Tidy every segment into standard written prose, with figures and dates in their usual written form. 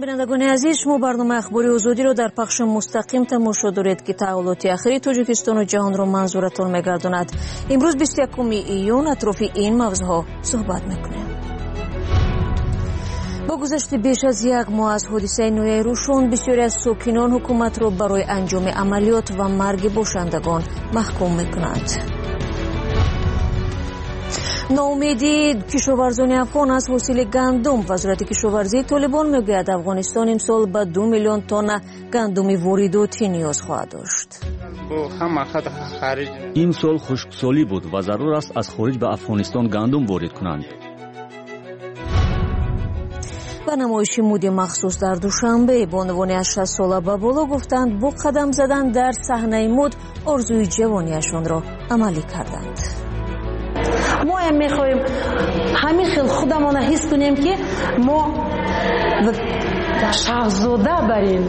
سلام بینندگان عزیز، شما برنامه اخباری آزادی را در پخش مستقیم تماشا دارید که تحولات اخیر تاجیکستان و جهان را منظورتان می‌گرداند. امروز 21 ایون اطراف این موضوعها صحبت می‌کنیم. با گذشت بیش از یک ماه از حادثه نویه روشن، بسیاری از ساکنان حکومت را برای انجام عملیات و مرگ باشندگان محکوم می‌کنند. ناامیدی کشاورزان افغان از حاصل گندم. وزارت کشاورزی طالبان میگوید افغانستان امسال به 2 میلیون تن گندم وارداتی نیاز خواهد داشت. این سال خشکسالی بود و ضرور است از خارج به افغانستان گندم وارد کنند. و نمایش مود مخصوص در دوشنبه بانوانی از 60 ساله به بالا گفتند با قدم زدن در صحنه مود آرزوی جوانیشان را عملی کردند. ما هم میخوایم همین خیل خودمون حس کنیم که ما شاهزاده بریم.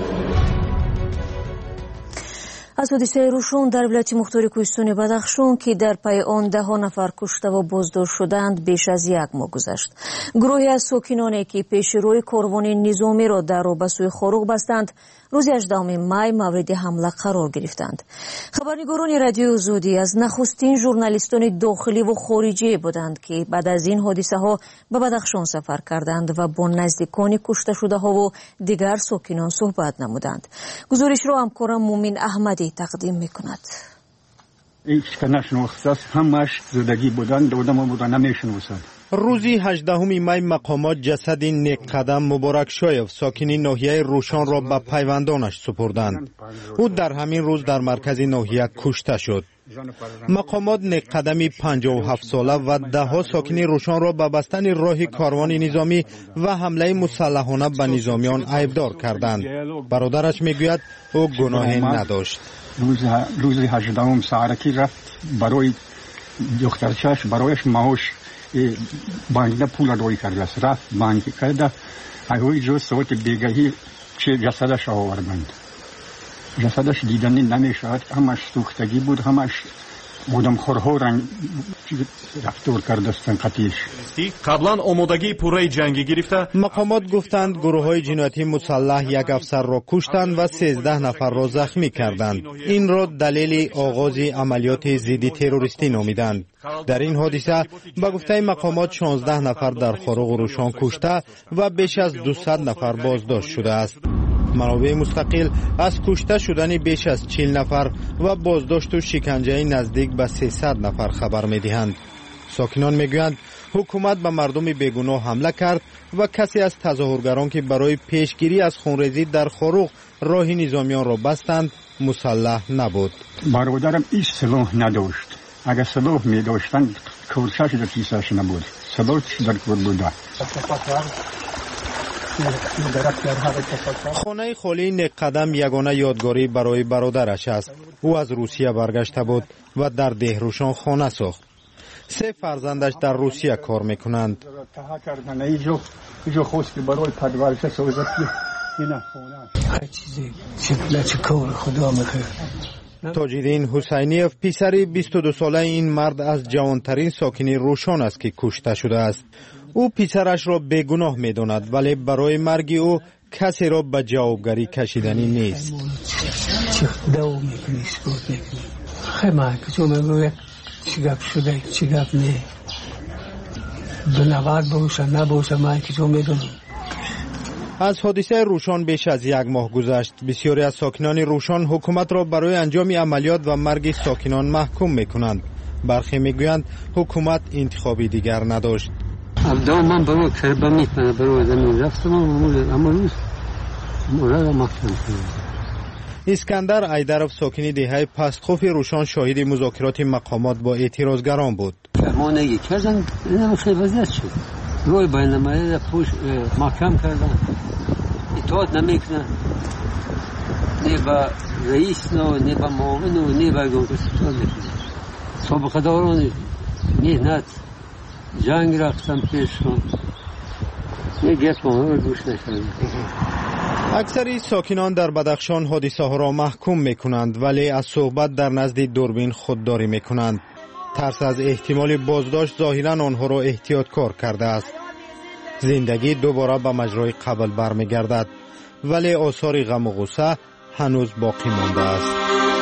از حادثه روشن در ولایت مختار کوهستان بدخشان که در پی آن 10 نفر کشته و بازداشت شدند بیش از یک ماه گذشت. گروهی از ساکنانی که پیش روی کاروان نظامی را در رو به سوی خاروق بستند روز 18 می مورد حمله قرار گرفتند. خبرنگاران رادیو آزادی از نخستین ژورنالیستان داخلی و خارجی بودند که بعد از این حادثه ها به بدخشان سفر کردند و با نزدیکان کشته شده ها و دیگر ساکنان صحبت نمودند. گزارش را همکارم مومن احمدی تقدیم میکند. هیچ که نشناخته همش زدگی بودن دودم بودن نمیشناسند. روزی 18 می مقامات جسد نیک قدم مبارک شایف ساکنی ناحیه روشان را به پیوندانش سپردند. او در همین روز در مرکز ناحیه کشته شد. مقامات نیک قدمی 57 ساله و 10 ساکنی روشان را به بستن راه کاروان نظامی و حمله مسلحانه به نظامیان عیبدار کردند. برادرش میگوید او گناهی نداشت. روز 18 ساعتی رفت برای دخترچش برایش معاش بانک پول روی کرده است. رفت بانک کرده هایی جو سوت بیگهی چه جسدش آوردند. جسدش دیدنی نمیشد، همش سوختگی بود، همش بودم خورها رنگ رفتار کردستن قطیش. قبلا آمادگی پوره جنگی گرفته. مقامات گفتند گروه های جنایتی مسلح یک افسر را کشتند و 13 نفر را زخمی کردند. این را دلیل آغاز عملیات ضد تروریستی نامیدند. در این حادثه به گفته مقامات 16 نفر در خاروق روشان کشته و بیش از 200 نفر بازداشت شده است. منابع مستقل از کشته شدن بیش از 40 نفر و بازداشت و شکنجه نزدیک به 300 نفر خبر می‌دهند. ساکنان میگویند حکومت به مردم بیگناه حمله کرد و کسی از تظاهرگران که برای پیشگیری از خونریزی در خاروق راه نظامیان را بستند مسلح نبود. برادرم هیچ سلاح نداشت. اگر سلاح می داشتند کورسش در کیسه‌اش نبود. سلاحش در کور بوده. خانه خالی نیک قدم یگانه یادگاری برای برادرش است. او از روسیه برگشته بود و در دهروشان خانه ساخت. 3 فرزندش در روسیه کار میکنند. تاج‌الدین حسینیف پسر 22 ساله این مرد از جوانترین ساکنی روشان است که کشته شده است. او پسرش را بیگناه می‌داند ولی برای مرگ او کسی را به جوابگری کشیدنی نیست. از حادثه روشان بیش از یک ماه گذشت. بسیاری از ساکنان روشان حکومت را برای انجام عملیات و مرگ ساکنان محکوم می‌کنند. برخی می‌گویند حکومت انتخابی دیگر نداشت. من برای کربه میکنه برای زمین رفتم اما روز مورد محکم کنم. اسکندر ایدرов ساکنی دهه پستخوف روشان شاهد مذاکرات مقامات با اعتراضگران بود. ما نگی کردن اینم خیلی وضعیت شد. روی بین الملل پوش محکم کردن. اطاعت نمیکنن. نه با رئیس نه با معاون نه با گمرک‌سازان میکنن. سابقه داران مهنت جنگ رفتم پیششون. نگیت ما رو گوش نکردن. اکثری ساکنان در بدخشان حادثه ها را محکوم میکنند ولی از صحبت در نزد دوربین خودداری میکنند. ترس از احتمال بازداشت ظاهرا آنها را احتیاط کار کرده است. زندگی دوباره به مجرای قبل برمیگردد. ولی آثار غم و غصه هنوز باقی مانده است.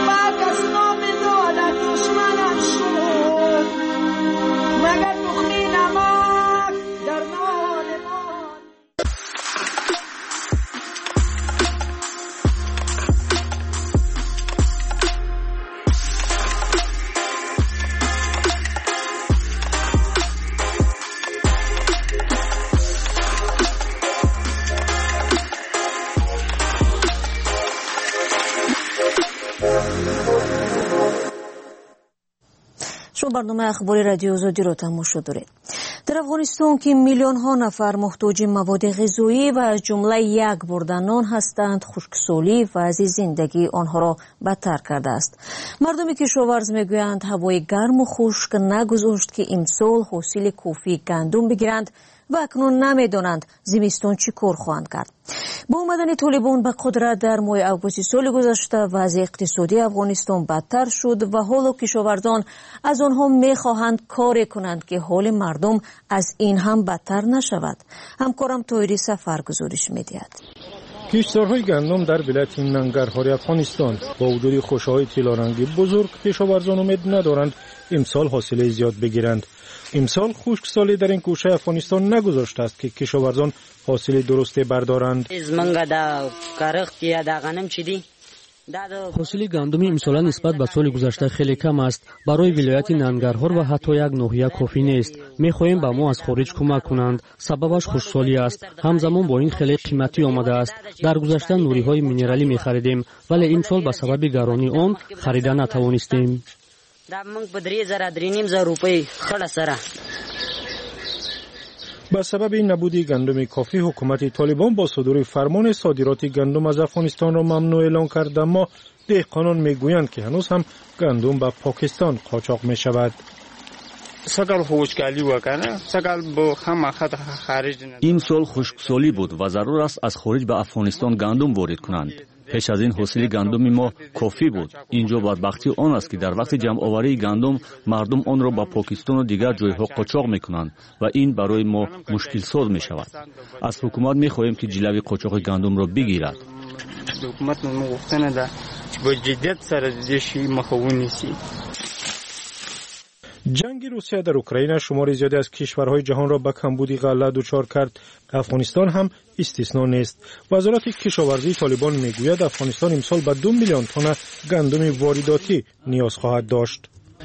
شما برنامه اخباری رادیو آزادی را تماشا دارید. در افغانستان که میلیون ها نفر محتاج مواد غذایی و از جمله یک برده نان هستند، خشکسالی وضع زندگی آنها را بدتر کرده است. مردم کشاورز میگویند هوای گرم و خشک نگذاشت که امسال حاصل کافی گندم بگیرند و اکنون نمیدانند زمستان چی کار خواهند کرد. با آمدن طالبان به قدرت در ماه آگوست سال گذشته وضع اقتصادی افغانستان بدتر شد و حالا کشاورزان از آنها میخواهند کاری کنند که حال مردم از این هم بدتر نشود. همکارم طاهری سفر گزارش میدهد. کشتزارهای گندم در ولایت ننگرهار افغانستان با وجود خوشه‌های طلارنگی بزرگ کشاورزان امید ندارند امسال حاصل زیاد بگیرند. امسال خشکسالی در این گوشه افغانستان نگذاشته است که کشاورزان حاصل درستی بردارند. حاصل گندم امسال نسبت به سال گذشته خیلی کم است. برای ولایت ننگرهار و حتی یک ناحیه کافی نیست. می‌خواهیم به ما از خارج کمک کنند. سببش خشکسالی است. همزمان با این خیلی قیمتی آمده است. در گذشته نوری‌های مینرالی می‌خریدیم ولی امسال به سبب گرانی آن خریده نتوانستیم. به سبب این نبود گندم کافی حکومت طالبان با صدور فرمان صادرات گندم از افغانستان را ممنوع اعلان کرد، اما دهقانان میگویند که هنوز هم گندم به پاکستان قاچاق می شود. این سال خشکسالی بود و ضرور است از خارج به افغانستان گندم وارد کنند. پیش از این حاصل گندم ما کافی بود. اینجا بدبختی آن است که در وقت جمع آوری گندم مردم آن را به پاکستان و دیگر جایها قاچاق میکنند و این برای ما مشکل ساز می شود. از حکومت می خواهیم که جلوی قاچاق گندم را بگیرد. حکومت مغوښتنه ده چې په جدیت سره د شی مخه ونیسي. جنگ روسیه در اوکراین شمار زیادی از کشورهای جهان را به کمبودی غله دچار کرد. افغانستان هم استثنا نیست. وزارت کشاورزی طالبان میگوید افغانستان امسال به 2 میلیون تن گندم وارداتی نیاز خواهد داشت.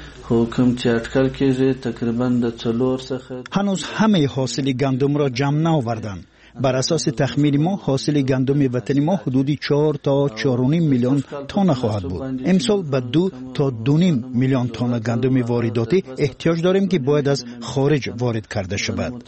هنوز همه حاصل گندم را جمع نآوردند. بر اساس تخمین ما حاصل گندم وطنی ما حدودی 4 تا 4.5 میلیون تن خواهد بود. امسال به 2 تا 2.5 میلیون تن گندم وارداتی احتیاج داریم که باید از خارج وارد کرده شود.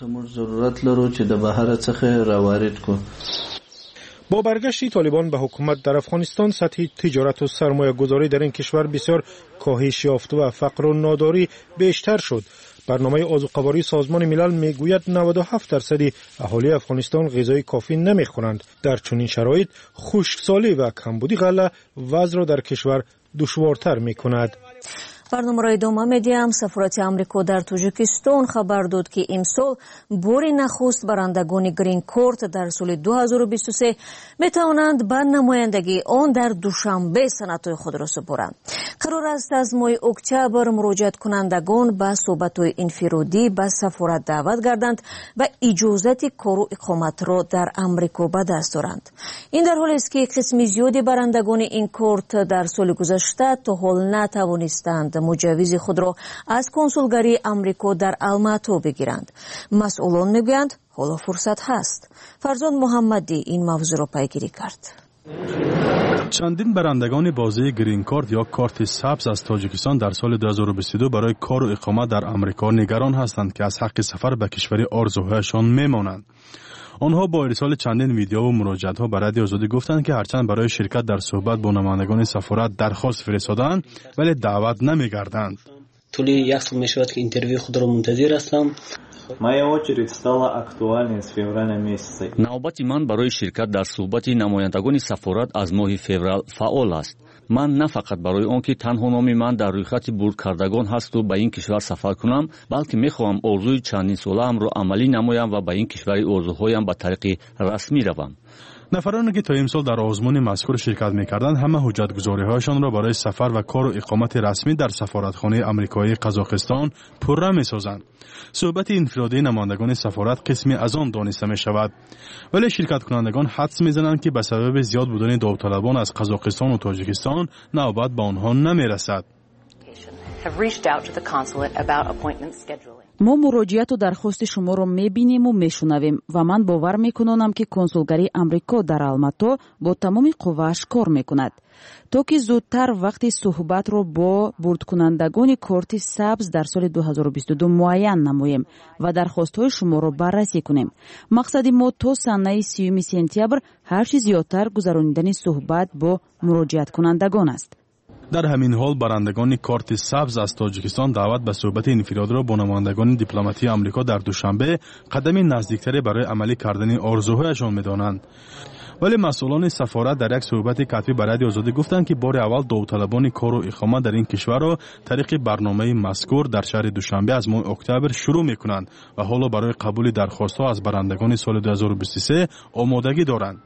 با برگشت طالبان به حکومت در افغانستان سطح تجارت و سرمایه گذاری در این کشور بسیار کاهش یافت و فقر و ناداری بیشتر شد. برنامه آذوقه‌واری سازمان ملل میگوید 97% اهالی افغانستان غذای کافی نمیخورند. در چنین شرایط خشکسالی و کمبودی غله وضع را در کشور دشوارتر میکند. برنامه را ادامه میدیم. سفارت آمریکا در تاجیکستان خبر داد که امسال بار نخست برندگان گرین کارت در سال 2023 میتوانند به نمایندگی آن در دوشنبه سندهای خود را سپارند. قرار است از ماه اکتبر مراجعت کنندگان به صحبت‌های انفرادی به سفارت دعوت گردند و اجازت کار و اقامت را در آمریکا به دست دارند. این در حالی است که قسم زیادی برندگان این کارت در سال گذشته تا حال نتوانستند مجوز خود را از کنسولگری آمریکا در الماتو بگیرند. مسئولان میگویند حالا فرصت هست. فرزان محمدی این موضوع را پیگیری کرد. چندین برندگان بازه گرین کارت یا کارت سبز از تاجیکستان در سال 2022 برای کار و اقامت در آمریکا نگران هستند که از حق سفر به کشور آرزوهایشان میمانند. آنها با ارسال چندین ویدیو و مراجعه‌ها به رادیو آزادی گفتند که هرچند برای شرکت در صحبت با نمایندگان سفارت درخواست فرستادند ولی دعوت نمی‌گردند. طول یک سال میشود که اینترویو خود را منتظر هستم. نوبت من برای شرکت در صحبت نمایندگان سفارت از ماه فوریه فعال است. من نه فقط برای آنکه تنها نام من در رویخط برد کردگان هست و به این کشور سفر کنم، بلکه میخواهم آرزوی چندین ساله‌ام را عملی نمایم و به این کشور آرزوهایم به طریق رسمی روم. نفرانی که تا امسال در آزمون مذکور شرکت می‌کردند همه حجت‌گذاری‌هایشان را برای سفر و کار و اقامت رسمی در سفارتخانه آمریکایی قزاقستان پررو می‌سازند. صحبت انفرادی نمایندگان سفارت قسمی از آن دانسته می‌شود. ولی شرکت کنندگان حدس می‌زنند که به سبب زیاد بودن داوطلبان از قزاقستان و تاجیکستان نوبت به آنها نمی‌رسد. ما مراجعت و درخواست شما را می‌بینیم و می‌شنویم و من باور می‌کنم که کنسولگری آمریکا در الماتا با تمام قوه‌اش کار می‌کند تا که زودتر وقتی صحبت را با بردکنندگان کارت سبز در سال 2022 معین نماییم و درخواست‌های شما را بررسی کنیم. مقصد ما تا سنه 30 سپتامبر هر چیز زیادتر گذراندن صحبت با مراجعت کنندگان است. در همین حال برندگان کارت سبز از تاجیکستان دعوت به صحبت انفرادی را با نمایندگان دیپلماتی آمریکا در دوشنبه قدمی نزدیکتری برای عملی کردن آرزوهایشان می‌دانند. ولی مسئولان سفارت در یک صحبت کتبی به رادیو آزادی گفتند که بار اول داوطلبان کار و اقامت در این کشور را طریق برنامه مذکور در شهر دوشنبه از ماه اکتبر شروع می‌کنند و حالا برای قبول درخواست‌ها از برندگان سال 2023 آمادگی دارند.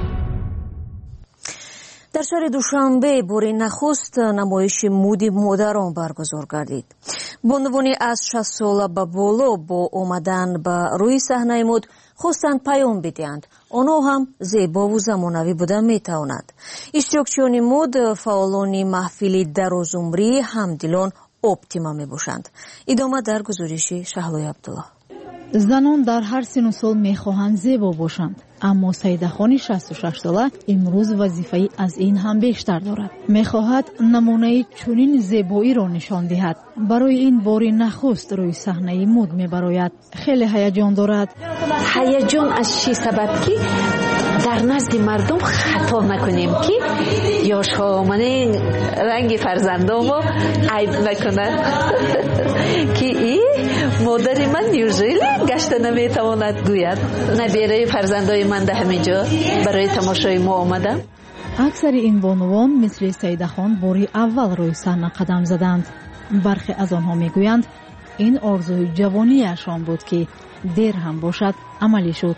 در شهر دوشنبه بار نخست نمایش مودی مادران برگزار گردید. بانوانی از 60 ساله به بالا با آمدن به روی صحنه مود خواستند پیام بدهند آنها هم زیبا و زمانوی بودن میتواند. اشتراکچیان مود فعالان محفل درازعمری همدلان اپتیما میباشند. ادامه در گزارش شهلای عبدالله. زنان در هر سن و سال میخواهند زیبا باشند، اما سیدخانی 66 ساله امروز وظیفه‌ای از این هم بیشتر دارد. میخواهد نمونه چنین زیبایی را نشان دهد. برای این بار نخست روی صحنه مود میبراید. خیلی هیجان دارد. هیجان از چی سبب که در نزد مردم خطا نکنیم که یاشها آمنه رنگ فرزندامو عیب نکنند که این مادر من نیوزیلی گشته نمیتواند گوید نبیره فرزندای من ده همینجا برای تماشای ما آمدم. اکثر این بانوان مثل سیده خان باری اول روی صحنه قدم زدند. برخی از آنها میگویند این آرزوی جوانیشان بود که دیر هم باشد عملی شد.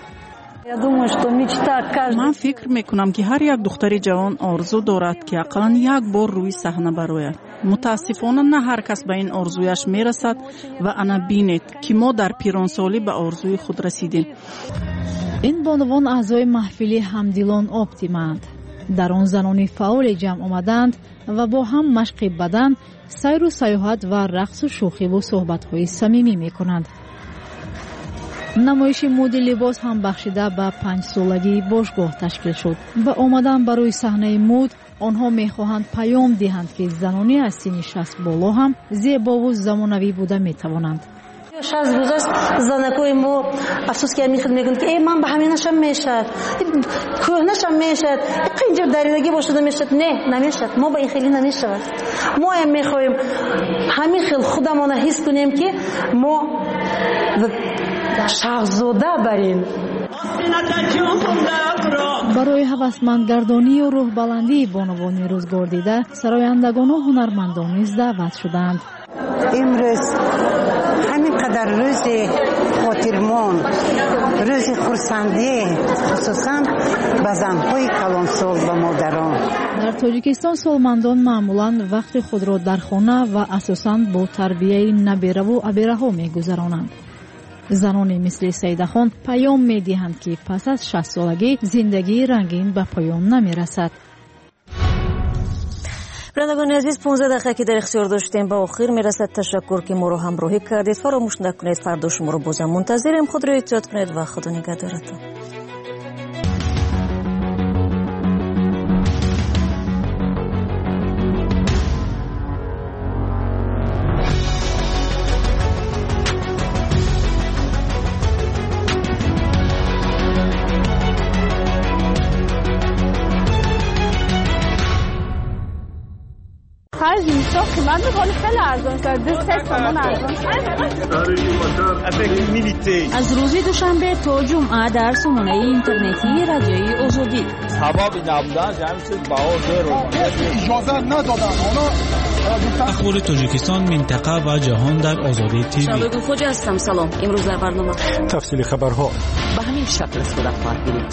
من فکر میکنم که هر یک دختر جوان آرزو دارد که اقلا یک بار روی صحنه براید. متاسفانه نه هر کس به این آرزویش میرسد و انا بینید که ما در پیرانسالی به آرزوی خود رسیدیم. این بانوان اعضای محفل همدلان اپتیماند. در آن زنان فعال جمع آمدند و با هم مشق بدن، سیر و سیاحت و رقص و شوخی و صحبت‌های صمیمی میکنند. نمایش مود لباس هم بخشیده به 5 سالگی باشگاه تشکیل شد. با آمدن برای صحنه مود آنها میخواهند پیام دهند که زنانی از سن 60 بالا هم زیبا و زمانوی بوده میتوانند. 60 گذشت زنکای ما افسوس که میخواد میگن که ای من به همینشم میشد کهنشم میشد اینجور دریدگی باشده میشد. نه نمیشد. ما با این خیلی نمیشود. ما هم میخوایم همین خیل خودمون حس کنیم که ما شاهزاده بریم. برای هوسمندگردانی و روح بلندی بانوانی روزگار دیده سرایندگان و هنرمندان نیز دعوت شدند. امروز همینقدر روز خاطرمان، روز خرسندی، خصوصا به زنهای کلانسال و مادران. در تاجیکستان سالمندان معمولا وقت خود را در خانه و اساساً با تربیت نبیره و ابیره ها می‌گذرانند. زنانی مثل سیده خان پیام می‌دهند که پس از 60 سالگی زندگی رنگین به پایان نمی‌رسد. برندگان عزیز 15 دقیقه که در اختیار داشتیم به آخر میرسد. تشکر که ما رو همراهی کردید. فراموش نکنید فردا شما رو بازم منتظریم. خود رو احتیاط کنید و خدا نگهدارتون. من بخوام خیلی ارزان شد. 2 تومان ارزان از روز دوشنبه تا جمعه در سامانه اینترنتی رادیوی آزادی. هوا بی نبودن جمعی شد بها زیر رو اجازه ندادن. اخبار تاجیکستان، منطقه و جهان در آزادی تیوی. شبگو خوجا هستم. سلام. امروز در برنامه تفصیل خبرها به همین شکل است. در پارگیری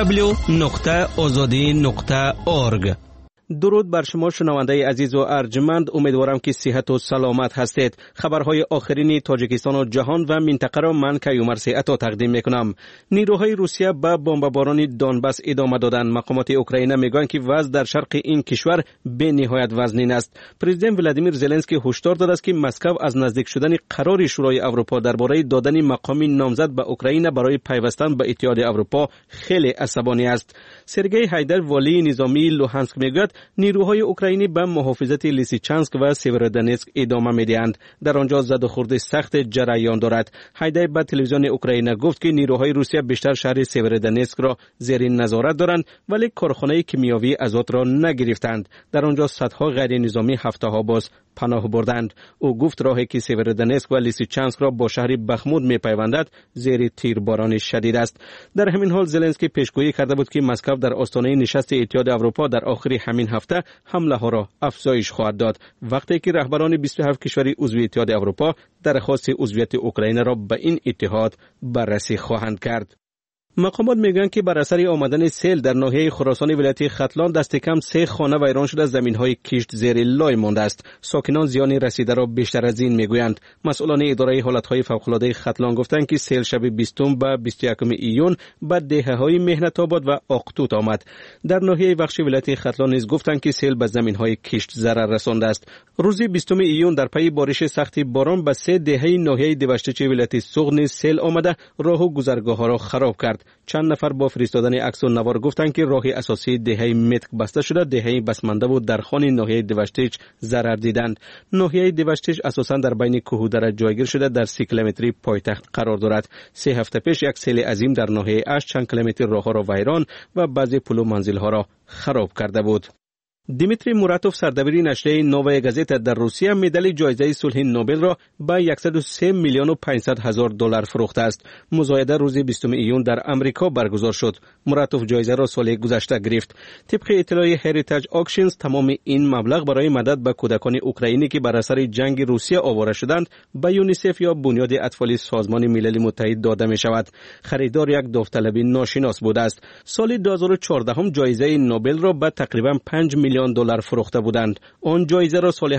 www.azadi.org. درود بر شما شنونده عزیز و ارجمند. امیدوارم که صحت و سلامت هستید. خبرهای آخرین تاجیکستان و جهان و منطقه را من کیومرث عطا تقدیم میکنم. نیروهای روسیه به بمباران دونباس ادامه دادند. مقامات اوکراین میگویند که وضع در شرق این کشور به نهایت وزنین است. پرزیدنت ولادیمیر زلنسکی هشدار داده است که مسکو از نزدیک شدن قرار شورای اروپا درباره دادن مقام نامزد به اوکراین برای پیوستن به اتحاد اروپا خیلی عصبانی است. سرگئی هایدر والی نظامی لوهانسک میگوید نیروهای اوکراینی به محافظت لیسیچانسک و سیورودنتسک ادامه میدهند. در آنجا زد و خورد سخت جریان دارد. هایدر به تلویزیون اوکراین گفت که نیروهای روسیه بیشتر شهر سیورودنتسک را زیر نظارت دارند ولی کارخانه کیمیاوی ازوت را نگرفتند. در آنجا صدها غیر نظامی هفته ها باز پناه بردند. او گفت راهی که سیورودنتسک و لیسیچانسک را با شهر بخمود میپیوندد زیر تیرباران شدید است. در همین حال زلنسکی پیشگویی کرده بود که مسکو در آستانه نشست اتحاد اروپا در آخر همین هفته حمله ها را افزایش خواهد داد، وقتی که رهبران 27 کشور عضو اتحاد اروپا درخواست عضویت اوکراین را به این اتحاد بررسی خواهند کرد. مقامات میگن که بر اثر آمدن سیل در ناحیه خراسان ولایت ختلان دست کم 3 خانه ویران شده، زمین‌های کشت زیر لای مانده است. ساکنان زیان رسیده را بیشتر از این میگویند. مسئولان اداره حالت‌های فوق‌العاده ختلان گفتند که سیل شب 20 به 21 ایون به دهه‌های مهنت آباد و آقتوت آمد. در ناحیه بخش ولایت ختلان نیز گفتند که سیل به زمین‌های کشت ضرر رسانده است. روز 20 ایون در پی بارش سخت باران به 3 دهه ناحیه دیوشتچ ولایت سوغ سیل آمده راه و گذرگاه‌ها را خراب کرد. چند نفر با فرستادن عکس و نوار گفتند که راه اساسی دهه متک بسته شده، دهه بسمانده و در خان ناحیه دیوشتچ ضرر دیدند. ناحیه دیوشتچ اساساً در بین کوهودره جایگیر شده در 30 کیلومتری پایتخت قرار دارد. 3 هفته پیش یک سیل عظیم در ناحیه اش چند کیلومتر راهها را ویران و بعضی پل و منزل‌ها را خراب کرده بود. دیمیتری موراتوف سردبیر نشریه نووای گازتا در روسیه مدال جایزه صلح نوبل را به 103 میلیون و 500 هزار دلار فروخته است. مزایده روز 20 ایون در امریکا برگزار شد. موراتوف جایزه را سال گذشته گرفت. طبق اطلاع هریتاج آکشنز تمام این مبلغ برای مدد به کودکان اوکراینی که بر اثر جنگ روسیه آواره شدند به یونیسف یا بنیاد اطفال سازمان ملل متحد داده می شود. خریدار یک داوطلب ناشناس بوده است. سال 2014 هم جایزه نوبل را به تقریبا 5 میلیون دلار فروخته بودند. آن جایزه را سال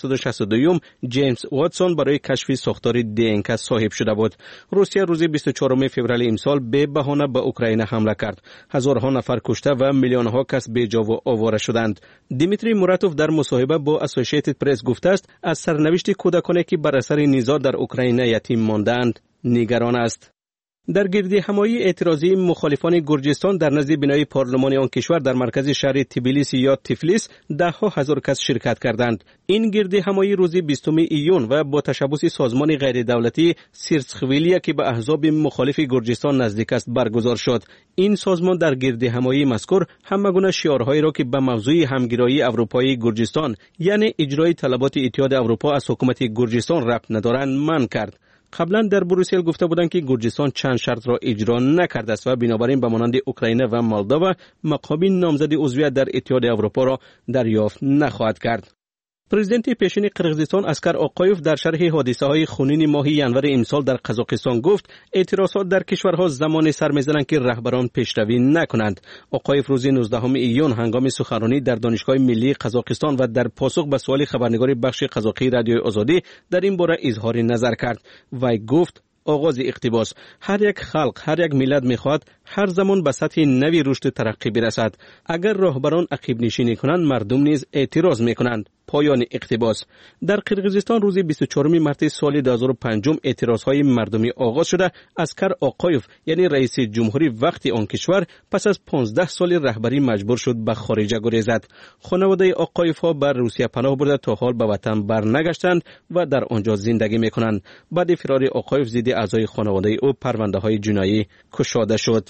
1962 جیمز واتسون برای کشف ساختار DNK صاحب شده بود. روسیه روز 24 فوریه امسال به بهانه به اوکراین حمله کرد. هزارها نفر کشته و میلیونها کس بی‌جا و آواره شدند. دیمیتری موراتوف در مصاحبه با اسوسییتد پرس گفته است از سرنوشت کودکانی که بر اثر نزاع در اوکراین یتیم ماندند نگران است. در گردهمایی اعتراضی مخالفان گرجستان در نزد بنای پارلمان آن کشور در مرکز شهر تبلیس یا تفلیس ده‌ها هزار کس شرکت کردند. این گردهمایی روز 20 ایون و با تشبث سازمان غیر دولتی سیرسخویلیا که به احزاب مخالف گرجستان نزدیک است برگزار شد. این سازمان در گردهمایی مذکور همگونه شعارهایی را که به موضوع همگرایی اروپایی گرجستان یعنی اجرای طلبات اتحاد اروپا از حکومت گرجستان ربط ندارند منع کرد. قبلا در بروسل گفته بودند که گرجستان چند شرط را اجرا نکرده است و بنابراین به مانند اوکراین و مولداوا مقام نامزد عضویت در اتحاد اروپا را دریافت نخواهد کرد. پرزیدنت پیشین قرقیزستان اسکر آقایوف در شرح حادثه‌های خونین ماه ینور امسال در قزاقستان گفت اعتراضات در کشورها زمان سر می‌زنند که رهبران پیشروی نکنند. آقایوف روز 19 ایون هنگام سخنرانی در دانشگاه ملی قزاقستان و در پاسخ به سوال خبرنگار بخش قزاقی رادیوی آزادی در این باره اظهار نظر کرد. وی گفت آغاز اقتباس: هر یک خلق، هر یک ملت می‌خواهد هر زمان به سطح نوی رشد ترقی برسد. اگر راهبران عقب نشینی کنند مردم نیز اعتراض می‌کنند. پایان اقتباس. در قرقیزستان روز 24 مارس سال 2005 اعتراضهای مردمی آغاز شده. اسکر آقایوف یعنی رئیس جمهوری وقتی آن کشور پس از 15 سال رهبری مجبور شد به خارج گریزد. خانواده آقایوف ها بر روسیه پناه برده تا حال به وطن برنگشتند و در آنجا زندگی میکنند. بعد فرار آقایوف ضد اعضای خانواده او پرونده های جنایی گشوده شد.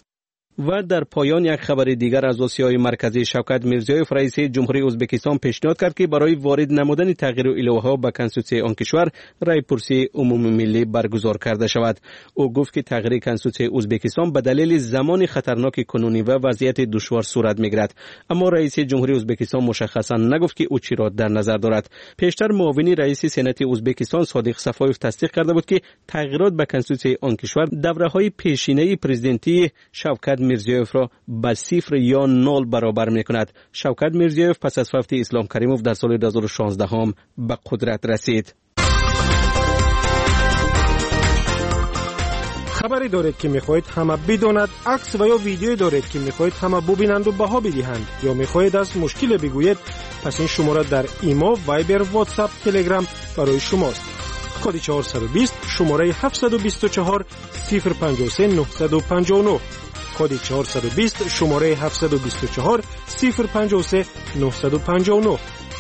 و در پایان یک خبر دیگر از آسیای مرکزی، شوکت میرزیوف رئیس جمهوری ازبکستان پیشنهاد کرد که برای وارد نمودن تغییر الهه‌ها به کنستیتوسیون آن کشور رای پرسی عمومی ملی برگزار کرده شود. او گفت که تغییر کنستیتوسیون ازبکستان به دلیل زمان خطرناک کنونی و وضعیت دشوار صورت میگیرد، اما رئیس جمهوری ازبکستان مشخصا نگفت که او چی را در نظر دارد. پیشتر معاون رئیس سنات ازبکستان صادق صفایف تصدیق کرده بود که تغییرات به کنستیتوسیون آن کشور دوره‌های پیشینه پرزیدنتی شوکت میرزیوف را به 0 یا 0 برابر می‌کند. شوکت میرزیوف پس از فوت اسلام کریموف در سال 2016 هم به قدرت رسید. خبری دارید که می‌خواهید همه بداند، عکس و یا ویدیویی دارید که می‌خواهید همه ببینند و بها بدهند، یا می‌خواهید از مشکل بگویید، پس این شماره در ایما، وایبر، واتساپ، تلگرام برای شماست. کد 420 شماره 724 053 959. کد 420 شماره 724 053 959.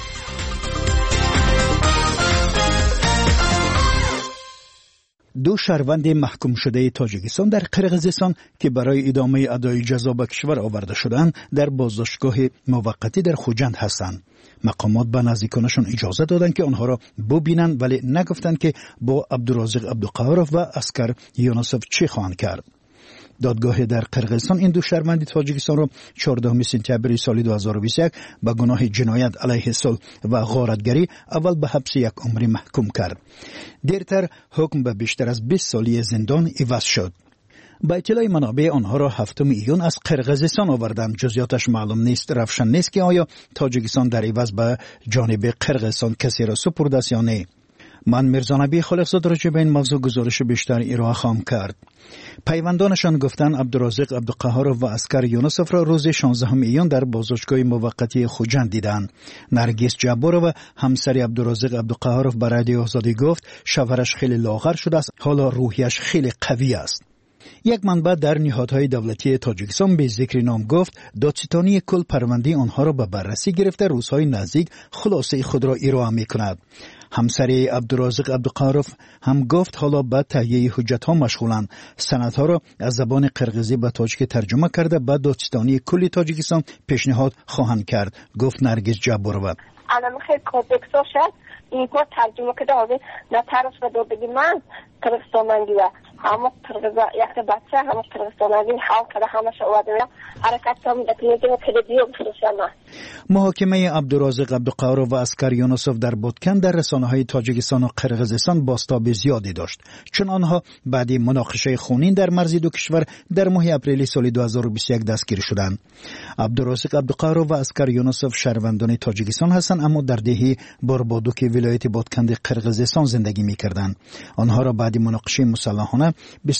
دو شهروند محکوم شده تاجیکستان در قرقیزستان که برای ادامه ادای جزا به کشور آورده شدند در بازداشتگاه موقتی در خوجند هستند. مقامات به نزدیکانشان اجازه دادند که آنها را ببینند، ولی نگفتند که با عبدالرازق عبدالقهارov و اسکر یونسوف چه خواهند کرد. دادگاه در قرقیزستان این دو شهروند تاجیکستان را 14 سپتامبر سال 2021 به گناه جنایت علیه صلح و غارتگری اول به حبس 1 عمری محکوم کرد. دیرتر حکم به بیشتر از 20 سالی زندان عوض شد. با اطلاع منابع آنها را 7 ایون از قرقیزستان آوردند. جزئیاتش معلوم نیست، روشن نیست که آیا تاجیکستان در عوض به جانب قرقیزستان کسی را سپرده است یا نه. من میرزانبی خالقزاد راجع به این موضوع گزارش بیشتر ارائه خواهم کرد. پیوندانشان گفتند عبدالرازق عبدالقهارov و اسکر یونسوف را روز 16 ایون در بازداشتگاه موقتی خوجند دیدند. نرگس جبارova همسر عبدالرازق عبدالقهارov به رادیو آزادی گفت شوهرش خیلی لاغر شده است، حالا روحیش خیلی قوی است. یک منبع در نهادهای دولتی تاجیکستان به ذکر نام گفت دادستانی کل پرونده آنها را به بررسی گرفته روزهای نزدیک خلاصه خود را ارائه می‌کند. همسر عبدالرازق عبدالقهارov هم گفت حالا به تهیه حجت‌ها مشغولند. سندها را از زبان قرقیزی به تاجیک ترجمه کرده به دادستانی کل تاجیکستان پیشنهاد خواهند کرد، گفت نرگس جبارova. الان خیلی کودکس‌ها شد اینها ترجمه کرده آقای نترس و دو بگی من قرقستان‌مندی و همه قرقیزا یک بچه همه قرقستان‌مندی حال کرده همه شواده و حرکت هم دکلیدی و تلویزیون بسوشن. محاکمه عبدالرازق عبدالقهارov و اسکر یونسوف در بودکن در رسانه‌های تاجیکستان و قرقیزستان بازتاب زیادی داشت، چون آنها بعد مناقشه خونین در مرز دو کشور در ماه اپریل سال 2021 دستگیر شدند. عبدالرازق عبدالقهارov و اسکر یونسوف شهروندان تاجیکستان هستند، اما در دهه باربادوک ولایت بودکن قرقیزستان زندگی می‌کردند. آنها را بعد مناقشه مسلحانه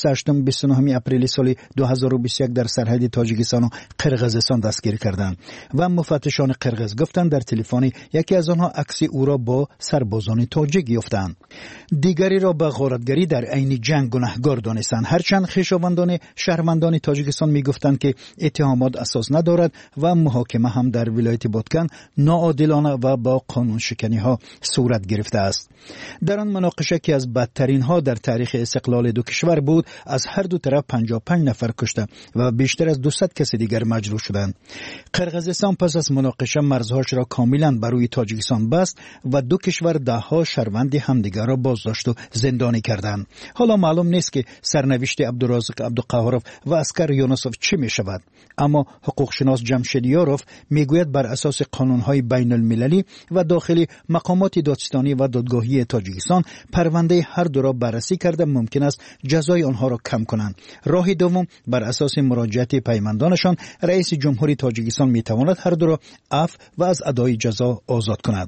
28-29 اپریل سال 2021 در سرحد تاجیکستان و قرقیزستان دستگیر کردند و مفتشان قرقیز گفتند در تلفن یکی از آنها عکس او را با سربازان تاجیک یافتند. دیگری را به غارتگری در عین جنگ گناهکار دانستند، هرچند خویشاوندان شهروندان تاجیکستان میگفتند که اتهامات اساس ندارد و محاکمه هم در ولایت بودکن ناعادلانه و با قانون شکنی ها صورت گرفته است. در آن مناقشه که از بدترین ها در تاریخ استقلال دو کشور بود، از هر دو طرف 55 نفر کشته و بیشتر از 200 کس دیگر مجروح شدند. قرقیزستان پس از مناقشه مرزهاش را کاملا بر روی تاجیکستان بست و دو کشور دهها شهروند همدیگر را بازداشت و زندانی کردند. حالا معلوم نیست که سرنوشت عبدالرازق عبدالقهارov و اسکر یونسوف چه می شود، اما حقوقشناس جمشید یاروف میگوید بر اساس قانونهای بین المللی و داخلی مقامات دادستانی و دادگاهی تاجیکستان پرونده هر دو را بررسی کرده ممکن است جزای آنها را کم کنند. راه دوم بر اساس مراجعت پیماندانشان رئیس جمهوری تاجیکستان می تواند هر دو را عفو و از ادای جزا آزاد کند.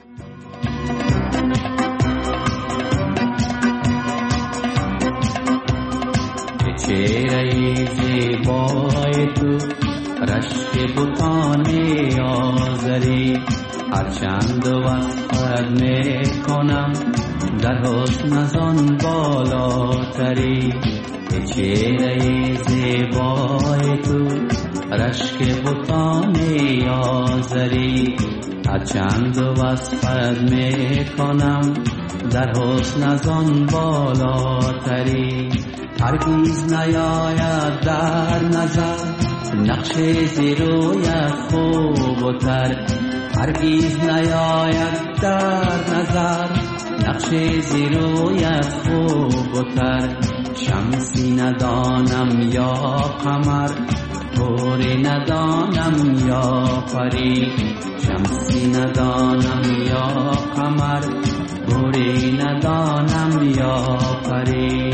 چهره زیبای تو رشک بوتان آذری هرچند وصفت میکنم در حسن از آن بالاتری. چهره زیبای تو رشک بوتان آذری هرچند وصفت میکنم در حسن از آن بالاتری. هرگز نیاید در نظر نقش زیرویت خوب و تر هرگز نیاید در نظر نقش زیرویت خوب و تر شمسی ندانم یا قمر گوری ندانم یا پری شمسی ندانم یا قمر گوری ندانم یا پری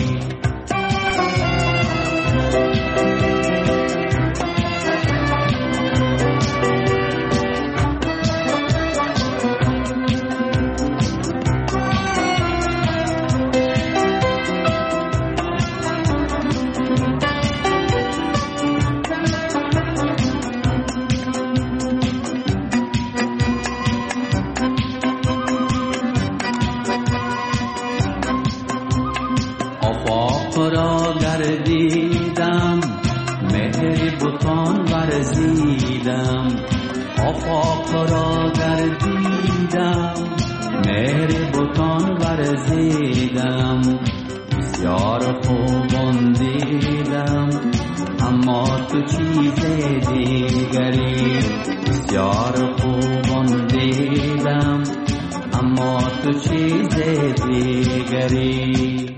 آفاق را گردیدم مهر بتان ورزیدم بسیار خوبان دیدم اما تو چیز دیگری بسیار خوبان دیدم اما تو چیز دیگری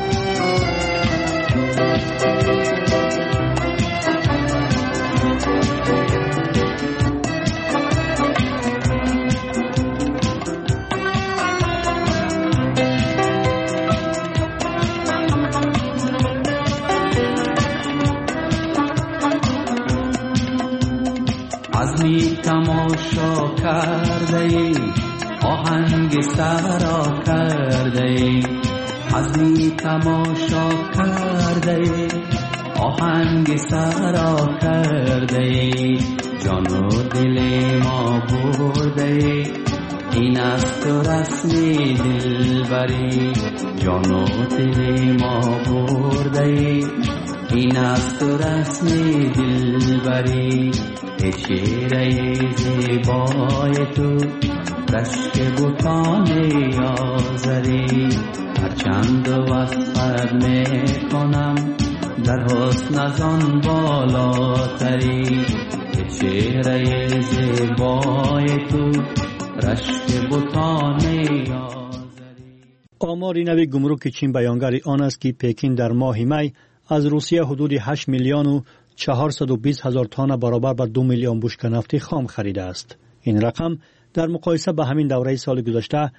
تماشا کرده ای آهنگ سرا کرده ای عزمی تماشا کرده ای آهنگ سرا کرده ای جان و دل ما برده ای این است تو رسمی دلبری جان و دل ما برده ای این است تو رسمی دلبری چهره زیبای تو رشک بوتان آزری هرچند وصفت میکنم در حسن از آن بالاتری چهره زیبای تو رشک بوتان آزری. آماری نوی گمرک چین بیانگر آن است که پکین در ماه می از روسیه حدود 8 میلیون و 420 هزار تن برابر با 2 میلیون بشکه نفت خام خریده است. این رقم در مقایسه با همین دوره سال گذشته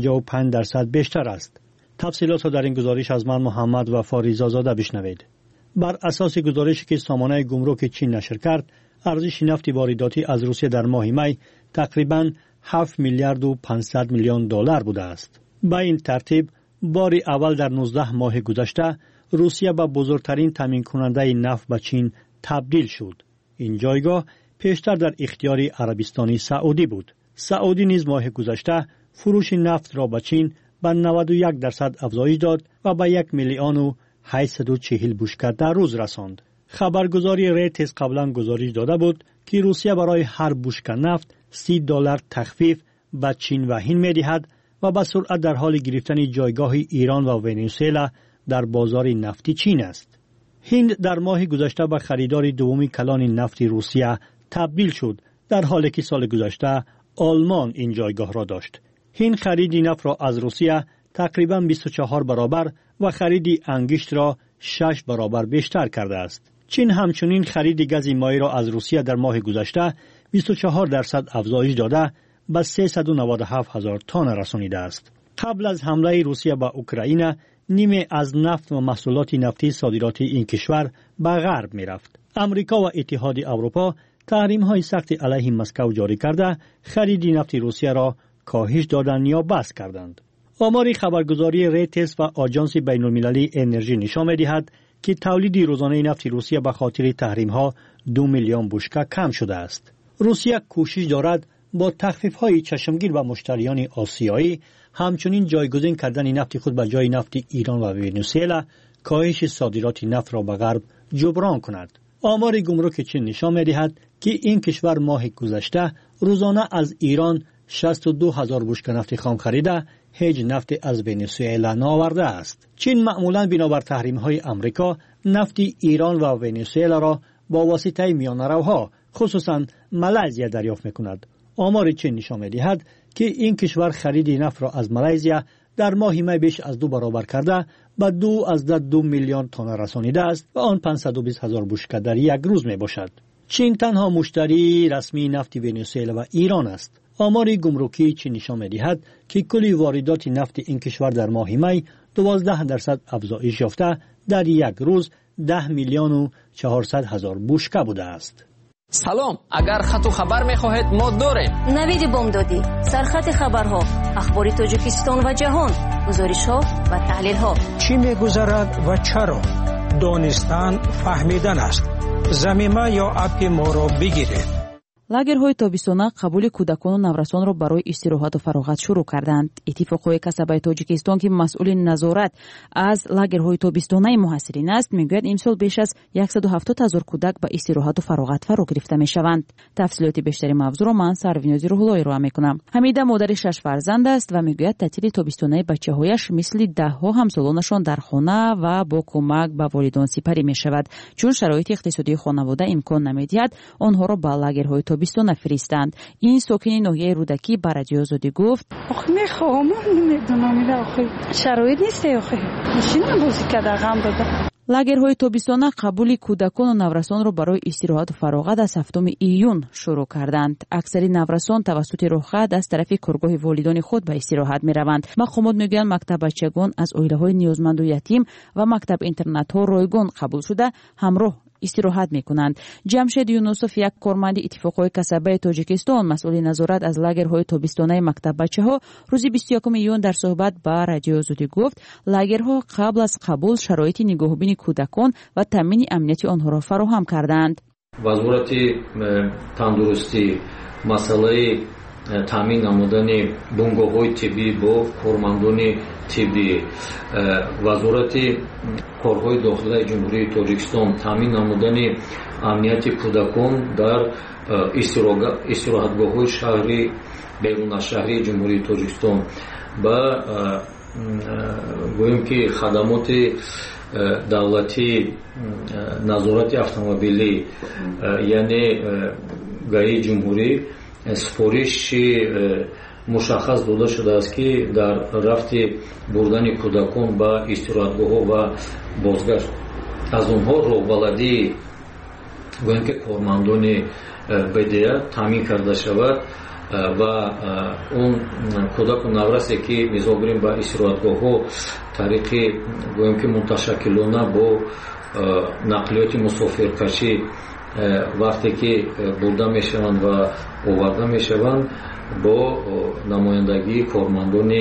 55% بیشتر است. تفصیلات را در این گزارش از من محمد و فاریزا زاده بشنوید. بر اساس گزارشی که سامانه گمرک چین نشر کرد، ارزش نفت وارداتی از روسیه در ماه می تقریباً 7 میلیارد و 500 میلیون دلار بوده است. با این ترتیب باری اول در 19 ماه گذشته روسیه به بزرگترین تامین کننده نفت به چین تبدیل شد. این جایگاه پیشتر در اختیار عربستان سعودی بود. سعودی نیز ماه گذشته فروش نفت را به چین به 91% افزایش داد و به 1 میلیون و 840 بشکه در روز رساند. خبرگزاری ریتس قبلا گزارش داده بود که روسیه برای هر بشکه نفت $30 تخفیف به چین و هند می‌دهد و به سرعت در حال گرفتن جایگاه ایران و ونزوئلا در بازار نفتی چین است. هند در ماه گذشته به خریدار دومی کلان نفت روسیه تبدیل شد، در حالی که سال گذشته آلمان این جایگاه را داشت. هند خرید نفت را از روسیه تقریباً 24 برابر و خرید انگشت را 6 برابر بیشتر کرده است. چین همچنین خرید گاز مایع را از روسیه در ماه گذشته 24% افزایش داده به 397 هزار تن رسانیده است. قبل از حمله روسیه به اوکراین نیمه از نفت و محصولات نفتی صادرات این کشور به غرب می رفت. امریکا و اتحاد اروپا تحریم های سخت علیه مسکو جاری کرده خرید نفت روسیه را کاهش دادند یا بس کردند. آمار خبرگزاری ریتس و آژانس بین المللی انرژی نشان می دهد که تولید روزانه نفت روسیه به خاطر تحریم ها 2 میلیون بشکه کم شده است. روسیه کوشش دارد با تخفیف های چشمگیر به مشتریان آسیایی همچنین جایگزین کردن نفت خود به جای نفت ایران و ونزوئلا کاهش صادرات نفت را به غرب جبران کند. آمار گمرک چین نشان می‌دهد که این کشور ماه گذشته روزانه از ایران 62,000 بشکه نفت خام خریده هیچ نفت از ونزوئلا نآورده است. چین معمولاً بنابر تحریم‌های آمریکا نفت ایران و ونزوئلا را با واسطه میانه‌روها خصوصاً مالزیا دریافت می‌کند. آمار چین نشان می‌دهد که این کشور خرید نفت را از مالزیا در ماه می بیش از 2 برابر کرده به 2.2 میلیون تن رسانیده است و آن 520,000 بشکه در یک روز می باشد. چین تنها مشتری رسمی نفت ونزوئلا و ایران است. آمار گمرکی چین نشان می‌دهد که کل واردات نفت این کشور در ماه می 12% افزایش یافته در یک روز 10 میلیون و 400,000 بشکه بوده است. سلام، اگر خط و خبر می‌خواهید ما داریم. نوید بامدادی، سرخط خبرها، اخبار تاجیکستان و جهان، گزارش‌ها و تحلیل‌ها. چی می‌گذرد و چرا؟ دانستن فهمیدن است. زمینه یا اپ ما را بگیرید. лагерҳои тобистона қабули кӯдакону наврасонро барои истироҳату фароғат шурӯъ карданд. иттифоқҳои касабаи тоҷикистон ки масъули назорат аз лагерҳои тобистонаи муҳассирин аст мегӯяд имсол беш аз 170,000 кӯдак ба истироҳату фароғат фаро гирифта мешаванд. тафсилоти бештари мавзӯъро ман сарвинози рӯҳуллоҳ ироа мекунам. ҳамида модари 6 фарзанд аст ва мегӯяд таътили тобистонаи бачаҳояш мисли даҳҳо ҳамсолонашон дар хона ва бо кӯмак ба волидон сипарӣ мешавад, чун шароити иқтисодии хонавода имкон намедиҳад онҳоро ба лагерҳои тобистона фиристанд. ин сокини ноҳияи рӯдакӣ ба радиои Озодӣ гуфт: охи мехоҳам, намедонам, охи шароит нест, охи мошина бозӣ карда ғам дода. лагерҳои тобистона қабули кӯдакону наврасонро барои истироҳату фароғат аз 7 июн шурӯъ карданд. аксари наврасон тавассути роҳхат аз тарафи коргоҳи волидони худ ба истироҳат мераванд. мақомот мегӯянд мактаббачагон аз оилаҳои ниёзманду ятим ва мактаб-интернатҳо ройгон қабул шуда ҳамроҳ истироҳат мекунанд. ҷамшед юнусов, як корманди иттифоқҳои касабаи тоҷикистон масъули назорат аз лагерҳои тобистонаи мактаббачаҳо, рӯзи 21 июн дар суҳбат ба радиои Озодӣ гуфт: лагерҳо қабл аз қабул шароити нигоҳубини кӯдакон ва таъмини амнияти онҳоро фароҳам карданд. вазорати тандурустӣ масъалаи таъмин намудани бунгоҳҳои тиббӣ бо кормандони тиббӣ, вазорати корҳои дохилаи ҷумҳурии тоҷикистон таъмин намудани амнияти кӯдакон дар истироҳатгоҳҳои шаҳри берунашаҳрии ҷумҳурии тоҷикистон ба гӯем ки хадамоти давлати назорати автомобилӣ яъне гаии ҷумҳурӣ супориши мушаххас дода шудааст ки дар рафти бурдани кӯдакон ба истироҳатгоҳҳо ва бозгашт аз онҳо роҳбаладии гӯем ки кормандони бдя таъмин карда шавад ва он кӯдаку наврасе ки низоҳ гирем ба истироҳатгоҳҳо тариқи гӯем ки муташаккилона бо нақлиёти мусофиркашӣ вақте ки бурда мешаванд ва оварда мешаванд бо намояндагии кормандони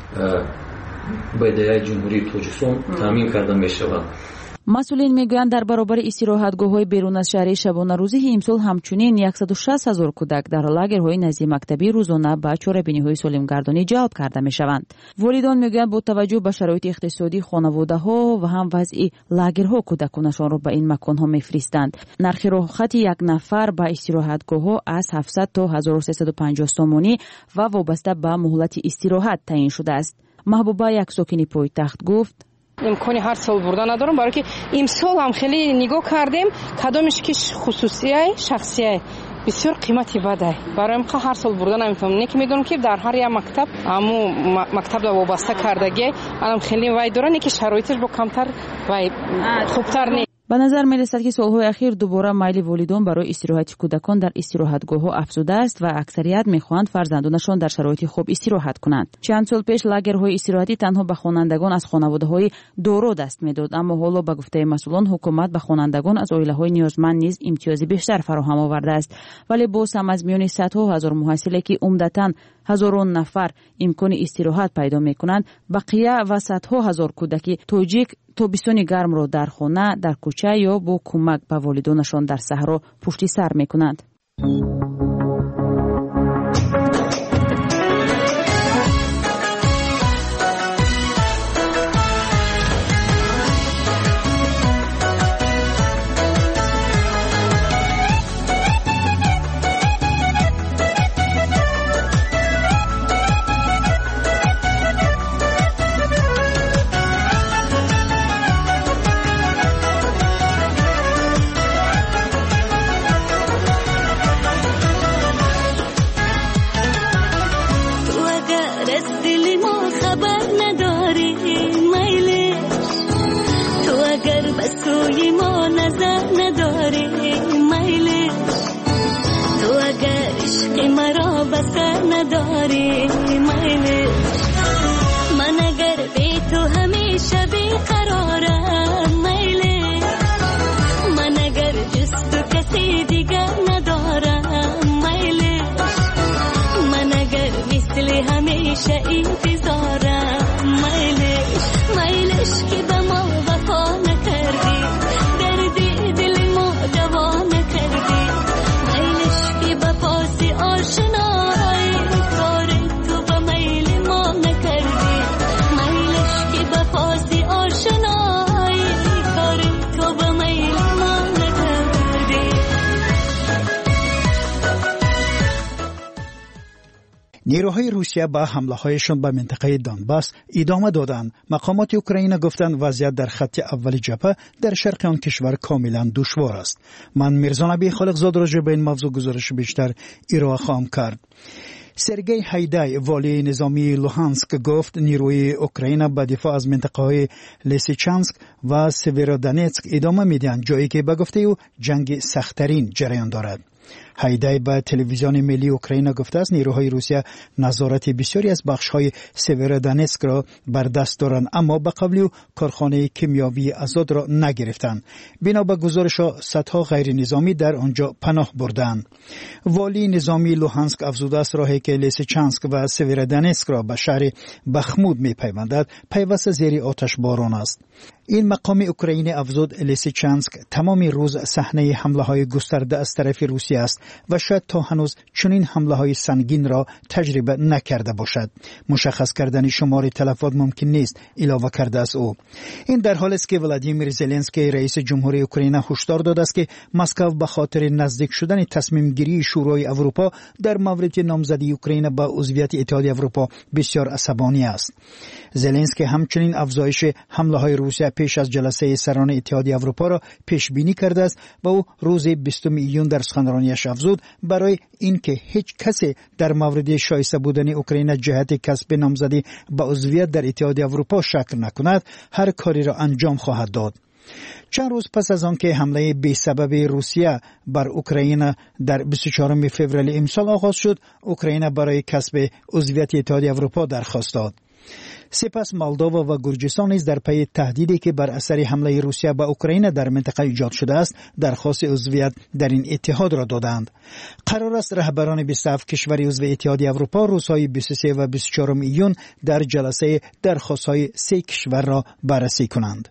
бдяи ҷумҳурии тоҷикистон таъмин карда мешаванд. масъулин мегӯянд дар баробари истироҳатгоҳҳои берун аз шаҳри шабонарӯзии имсол ҳамчунин 160,000 кӯдак дар лагерҳои назди мактабии рӯзона ба чорабиниҳои солимгардонӣ ҷалб карда мешаванд. волидон мегӯянд бо таваҷҷӯҳ ба шароити иқтисодии хонаводаҳо ва ҳам вазъи лагерҳо кӯдаконашонро ба ин маконҳо мефиристанд. нархи роҳхати як нафар ба истироҳатгоҳҳо аз 700 то 1350 сомонӣ ва вобаста ба муҳлати истироҳат таъин шудааст. маҳбуба, як сокини пойтахт, гуфт: имкони ҳар сол бурда надорам, барои ки имсол ҳам хеле нигоҳ кардем кадомеш ки хусусияй шахсияй бисёр қимати бадай. барои ин ҳар сол бурда наметавонам. не ки медонам ки дар ҳар як мактаб аму мактабда вобаста кардагиай алам хеле вай дора, не ки шароиташ бо камтар вай хубтар не. ба назар мерасад ки солҳои ахир дубора майли волидон барои истироҳати кӯдакон дар истироҳатгоҳҳо афзудааст ва аксарият мехоҳанд фарзандонашон дар шароити хуб истироҳат кунанд. чанд сол пеш лагерҳои истироҳатӣ танҳо ба хонандагон аз хонаводаҳои доро даст медод, аммо ҳоло ба гуфтаи масъулон ҳукумат ба хонандагон аз оилаҳои ниёзманд низ имтиёзи бештар фароҳам овардааст. вале боз ҳам аз миёни садҳо ҳазор муҳассиле ки умдатан ҳазорон нафар имкони истироҳат пайдо мекунанд, бақия ва садҳо ҳазор кӯдаки тоҷик тобистони гармро дар хона, дар кӯча ё бо кӯмак ба волидонашон дар саҳро пушти сар мекунанд. یار از دل ما خبر نداری میلش تو اگر به سوی ما نظر نداری میلش تو اگر عشق مرا بسر نداری میلش من اگر بی تو همیشه بیقرارم میلش من اگر جز تو کسی دیگر ندارم میلش من اگر مثل همیشه انتظارم میلش که به ما وفا نکردی دردی دل ما دوا نکردی میلش که به پاس آشنایی کار تو به میل ما نکردی میلش که به پاس آشنایی کار تو به میل ما نکردی. نیروهای روسیه با حمله‌هایشان به منطقه دونباس ادامه دادند. مقامات اوکراین گفتند وضعیت در خط اول جبهه در شرق آن کشور کاملا دشوار است. من میرزا نبی خالقزاد راجع به این موضوع گزارش بیشتر ارائه خواهم کرد. سرگئی هایدای والی نظامی لوهانسک گفت نیروی اوکراین به دفاع از منطقه های لیسیچانسک و سیورودونتسک ادامه میدهند، جایی که به گفته او جنگ سخت‌ترین جریان دارد. هایدای به تلویزیون ملی اوکراین گفته است نیروهای روسیه نظارت بسیاری از بخش‌های سیورودونتسک را بر دست دارند، اما به قول او کارخانه کیمیاوی آزاد را نگرفتند. بنا به گزارش صدها غیر نظامی در آنجا پناه بردند. والی نظامی لوهانسک افزوده است راهی که لیسیچانسک و سیورودونتسک را به شهر بخمود می‌پیوندد پیوسته زیر آتش باران است. این مقام اوکراینی افزود لیسیچانسک تمام روز صحنه حمله‌های گسترده از طرف روسیه است و شاید تا هنوز چنین حمله‌های سنگین را تجربه نکرده باشد. مشخص کردن شمار تلفات ممکن نیست، اضافه کرده است او. این در حالی است که ولادیمیر زلنسکی رئیس جمهوری اوکراین هشدار داده است که مسکو به خاطر نزدیک شدن تصمیم گیری شورای اروپا در مورد نامزدی اوکراین به عضویت اتحادیه اروپا بسیار عصبانی است. زلنسکی همچنین افزایش حمله‌های روسیه پیش از جلسه سران اتحادیه اروپا را پیش بینی کرده است و او روز 20 ایون در سخنرانیش افزود برای اینکه هیچ کسی در مورد شایسته بودن اوکراین جهت کسب نامزدی به عضویت در اتحادیه اروپا شک نکند، هر کاری را انجام خواهد داد. چند روز پس از آنکه حمله بی سبب روسیه بر اوکراین در 24 فوریه امسال آغاز شد، اوکراین برای کسب عضویت اتحادیه اروپا درخواست داد. سپس مولداوا و گرجستان نیز در پی تهدیدی که بر اثر حمله روسیه به اوکراین در منطقه ایجاد شده است درخواست عضویت در این اتحاد را دادند. قرار است رهبران 27 کشور عضو اتحادیه اروپا روزهای 23 و 24 ایون در جلسه درخواست‌های 3 کشور را بررسی کنند.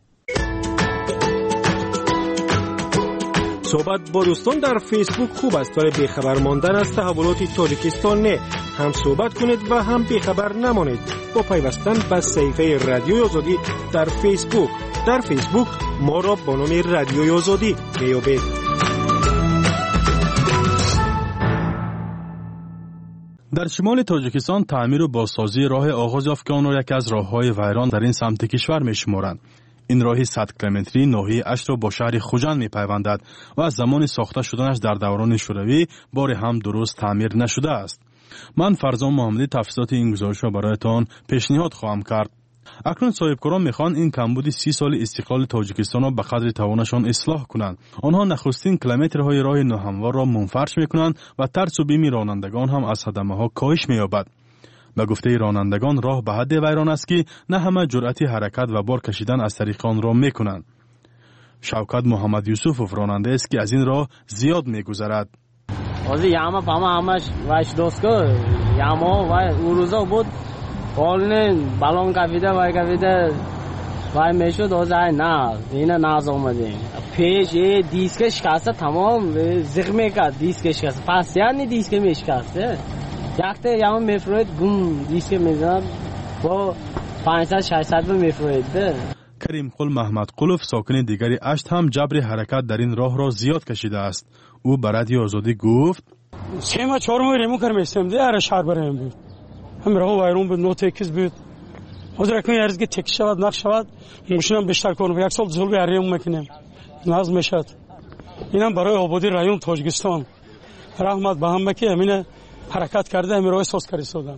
صحبت با دوستان در فیسبوک خوب است، ولی بیخبر ماندن از تحولات تاجیکستان نه. هم صحبت کنید و هم بیخبر نمانید با پیوستن به صفحه رادیوی آزادی در فیسبوک. در فیسبوک ما را با نام رادیوی آزادی میابید. در شمال تاجیکستان تعمیر و بازسازی راه آغاز یافت که آن را یکی از راه‌های ویران در این سمت کشور می‌شمارند. این راهی 100 کیلومتری ناحیه اش را با شهر خوجند می‌پیوندد و از زمان ساخته شدنش در دوران شوروی بار هم درست تعمیر نشده است. من فرزان محمدی تفصیلات این گزارش را برایتان پیشنهاد خواهم کرد. اکنون صاحبکاران میخوان این کمبود 30 سال استقلال تاجیکستان را به قدر توانشان اصلاح کنند. آنها نخستین کیلومترهای راه ناهموار را منفرش میکنند و ترس و بیم رانندگان هم از صدمه‌ها کاهش می‌یابد. به گفته رانندگان راه به حد ویران است که نه همه جرأت حرکت و بار کشیدن از طریق آن را میکنند. شوکت محمد یوسف راننده است که از این راه زیاد میگذرد. اوزی یاما پاما همش واش دوسکو یاما و اون روزا بود اولن بالون کاویده و کاویده و میشد اوزای نه اینا ناز اومده پیش دیسک شکسته تمام زخم کرد دیسک شکسته پس یعنی دیسک میشکسته یخته یاما میفروید گم دیسک میزد با 500 600 میفروید. کریم قل محمد قلوف ساکن دیگری اشت هم جبر حرکت در این راه را زیاد کشیده است. او به رادیو آزادی گفت سه ما 4 ماه ریمو کرمیستم دیاره شهر برایم بود هم راه وایرون بود نوت اکس بود حاضر کنی ارزگی تک شود نقش شود ماشینم بیشتر کنم 1 سال زول بیاریم میکنیم ناز میشد. اینم برای آبادی رایون تاجیکستان رحمت به هم که امین حرکت کرده همین راه ساز کردن.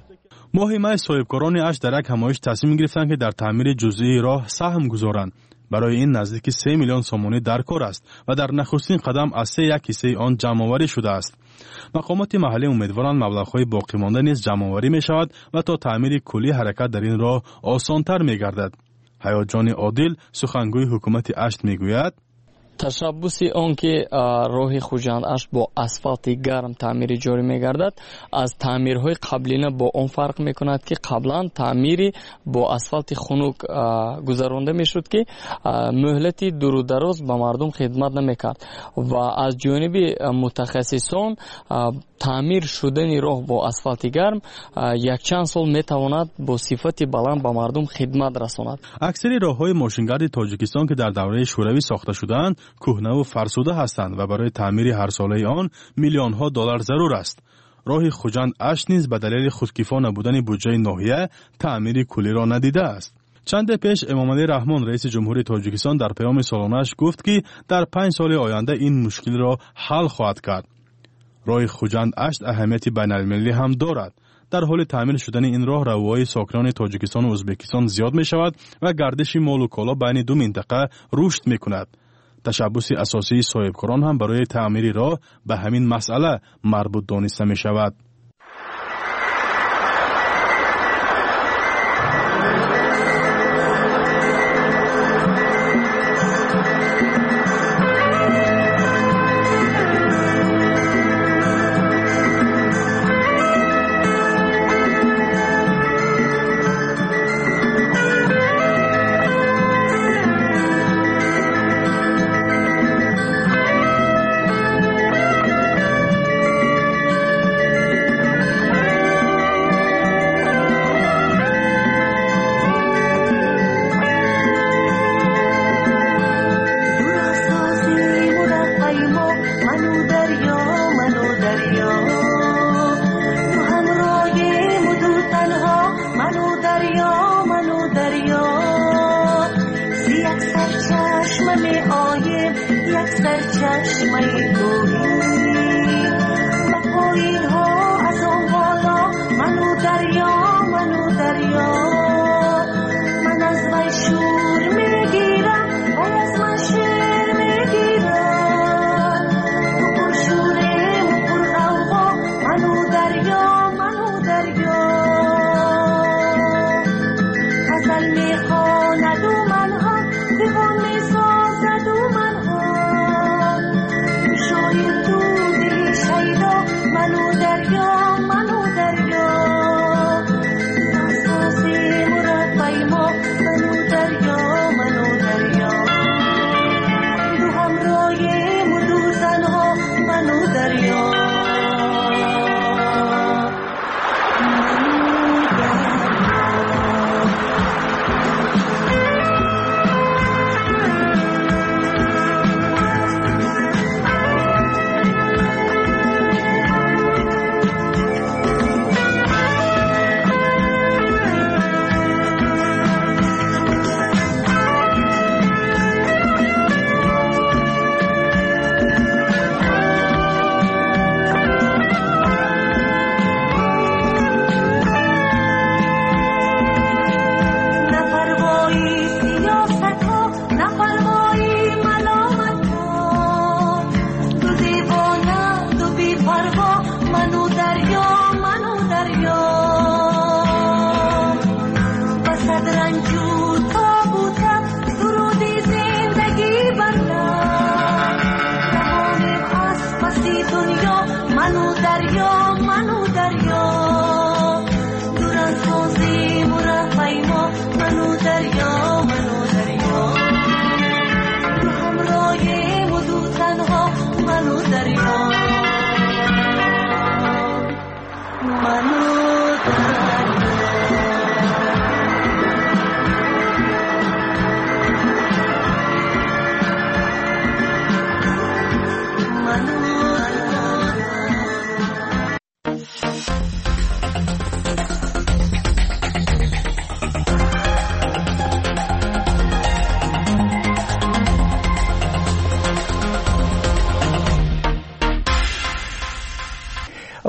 ماه مای صاحبکاران اش در یک همایش تصمیم گرفتند که در تعمیر جزئی راه سهم گذارند. برای این نزدیک 3 میلیون سامانه در کار است و در نخستین قدم از 1 حصه آن جمع‌آوری شده است. مقامات محلی امیدوارند مبلغ‌های باقی مانده نیز جمع‌آوری می‌شود و تا تعمیر کلی حرکت در این راه آسان‌تر می‌گردد. حیات جان عادل سخنگوی حکومت اشت می‌گوید: تشبث آن که راه خوجند اشت با اسفالت گرم تعمیر جاری می‌گردد از تعمیرهای قبلینه با آن فرق می‌کند که قبلا تعمیری با اسفالت خنک گذرانده می‌شد که مهلتی دور و دراز به مردم خدمت نمی‌کرد و از جانب متخصصان تعمیر شدن راه با اسفالت گرم یک چند سال می‌تواند با صفت بلند به مردم خدمت رساند. اکثر راه‌های ماشینگرد تاجیکستان که در دوره شوروی ساخته شدند کهنه و فرسوده هستند و برای تعمیر هر ساله آن میلیون‌ها دلار ضرور است. راه خوجند اشت نیز به دلیل خودکفا نبودن بودجه ناحیه تعمیر کلی را ندیده است. چند پیش امامعلی رحمان رئیس جمهوری تاجیکستان در پیام سالانه‌اش گفت که در 5 سال آینده این مشکل را حل خواهد کرد. راه خوجند اشت اهمیت بین‌المللی هم دارد. در حال تعمیر شدن این راه روای ساکنان تاجیکستان و ازبکستان زیاد می شود و گردش مال و کالا بین دو منطقه رشد می کند. تشبث اساسی صاحبکاران هم برای تعمیر راه به همین مسئله مربوط دانسته می شود.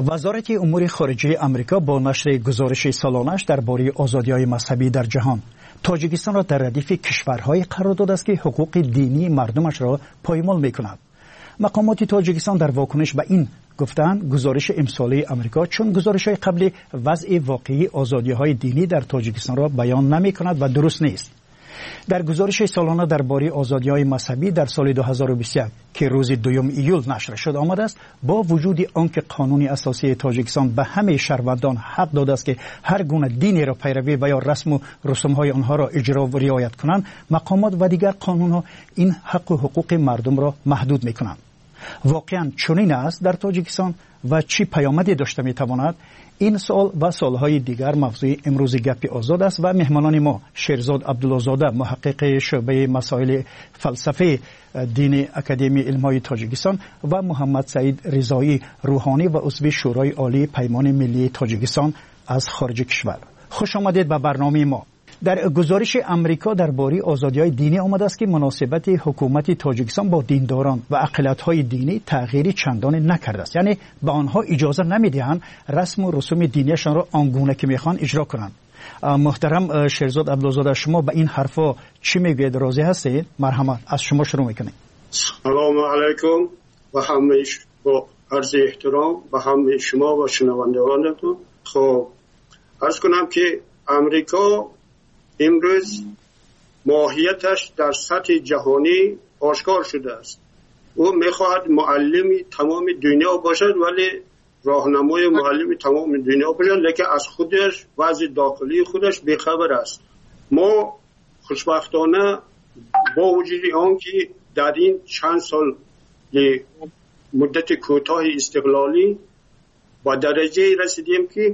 وزارت امور خارجه آمریکا با نشر گزارش سالانه‌اش درباره آزادی‌های مذهبی در جهان تاجیکستان را در ردیف کشورهای قرار داده است که حقوق دینی مردمش را پایمال می‌کند. مقامات تاجیکستان در واکنش به این گفتند گزارش امساله آمریکا چون گزارش‌های قبلی وضع واقعی آزادی‌های دینی در تاجیکستان را بیان نمی‌کند و درست نیست. در گزارش سالانه درباره آزادی‌های مذهبی در سال 2021 که روز 2 ایول نشر شد آمده است با وجود آنکه قانون اساسی تاجیکستان به همه شهروندان حق داده است که هر گونه دینی را پیروی و یا رسم و رسوم‌های آنها را اجرا و رعایت کنند، مقامات و دیگر قانون‌ها این حق و حقوق مردم را محدود می‌کنند. واقعاً چنین است در تاجیکستان و چی پیامدی داشته می‌تواند؟ این سال و سالهای دیگر موضوع امروز گپ آزاد است و مهمانان ما شیرزاد عبدالله‌زاده محقق شعبه مسائل فلسفه دین اکادمی علم‌های تاجیکستان و محمد سعید رضایی روحانی و عضو شورای عالی پیمان ملی تاجیکستان از خارج کشور. خوش آمدید به برنامه ما. در گزارش آمریکا درباره آزادی‌های دینی آمده است که مناسبت حکومت تاجیکستان با دینداران و اقلیت‌های دینی تغییری چندانی نکرده است. یعنی به آنها اجازه نمی‌دهند رسم و رسوم دینیشان را آنگونه که می‌خواهند اجرا کنند. محترم شیرزاد عبدالله‌زاده، شما به این حرفا چی میگوید؟ راضی هستید؟ مرحمت، از شما شروع می‌کنیم. سلام علیکم و همه با عرض احترام به همه شما و شنوندگانتون. خب عرض کنم که آمریکا امروز ماهیتش در سطح جهانی آشکار شده است. او میخواهد معلم تمام دنیا باشد ولی راهنمای معلم تمام دنیا باشد، لیکن از خودش وضع داخلی خودش بیخبر است. ما خوشبختانه با وجود آنکه در این چند سال مدت کوتاه استقلالی با درجه رسیدیم که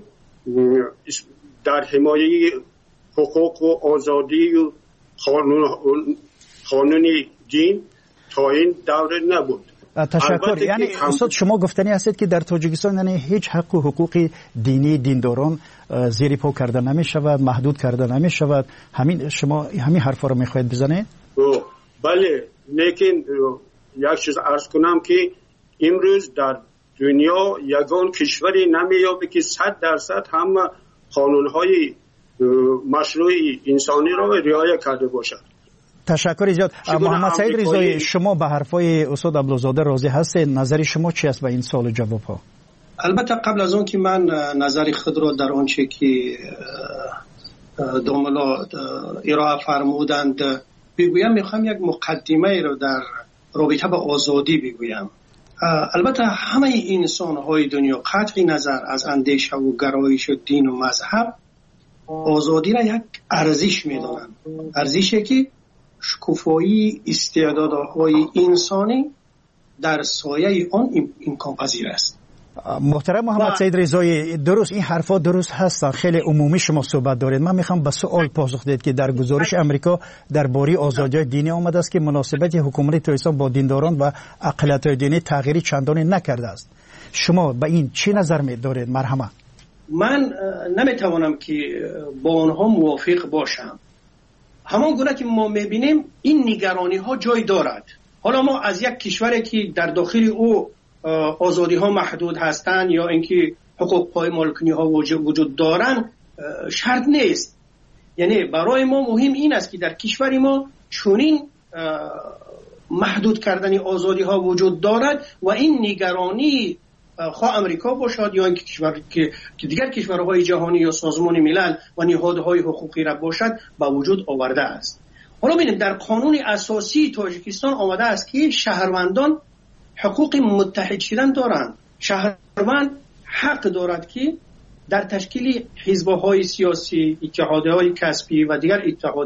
در حمایه حقوق و آزادی و قانون دین تا این دوره نبود. تشکر. یعنی استاد شما گفتنی هستید که در تاجیکستان یعنی هیچ حق و حقوق دینی دینداران زیر پا کرده نمی شود، محدود کرده نمی شود. شما همین حرفا رو میخواهید بزنید؟ بله، لیکن یک چیز عرض کنم که امروز در دنیا یگان کشوری نمیابه که 100% هم قانونهای مشروع انسانی را رعایت کرده باشد. تشکر زیاد. محمد سعید رضایی، شما به حرفای استاد عبدالله‌زاده راضی هستید؟ نظر شما چی است به این سوال و جواب ها؟ البته قبل از اون که من نظر خود را در آنچه که دوملا ارائه فرمودند بگویم، میخوام یک مقدمه را در رابطه با آزادی بگویم. البته همه انسان های دنیا قطع نظر از اندیشه و گرایش و دین و مذهب آزادی را یک ارزش می‌دانند. ارزشی که شکوفایی استعدادهای انسانی در سایه آن امکان پذیر است. محترم محمد سعید رضایی، درست این حرفا درست هست، خیلی عمومی شما صحبت دارید. من میخوام به سوال پاسخ دهید که در گزارش آمریکا درباره آزادی‌های دینی آمده است که مناسبت حکومت تاجیکستان با دینداران و اقلیت‌های دینی تغییری چندانی نکرده است. شما به این چی نظر می‌دارید؟ مرحمت. من نمیتوانم که با آنها موافق باشم. همان گونه که ما میبینیم این نگرانی ها جای دارد. حالا ما از یک کشوری که در داخل او آزادی ها محدود هستند یا اینکه حقوق پایمال کنی ها وجود دارند شرط نیست. یعنی برای ما مهم این است که در کشور ما چنین محدود کردن آزادی ها وجود دارد و این نگرانی خواه امریکا باشد یا اینکه کشور که دیگر کشورهای جهانی یا سازمان ملل و نهادهای حقوقی را باشد با وجود آورده است. حالا ببینیم در قانون اساسی تاجیکستان آمده است که شهروندان حقوق متحد شدن دارند. شهروند حق دارد که در تشکیل حزب‌های سیاسی، اتحادیه‌های کسبی و دیگر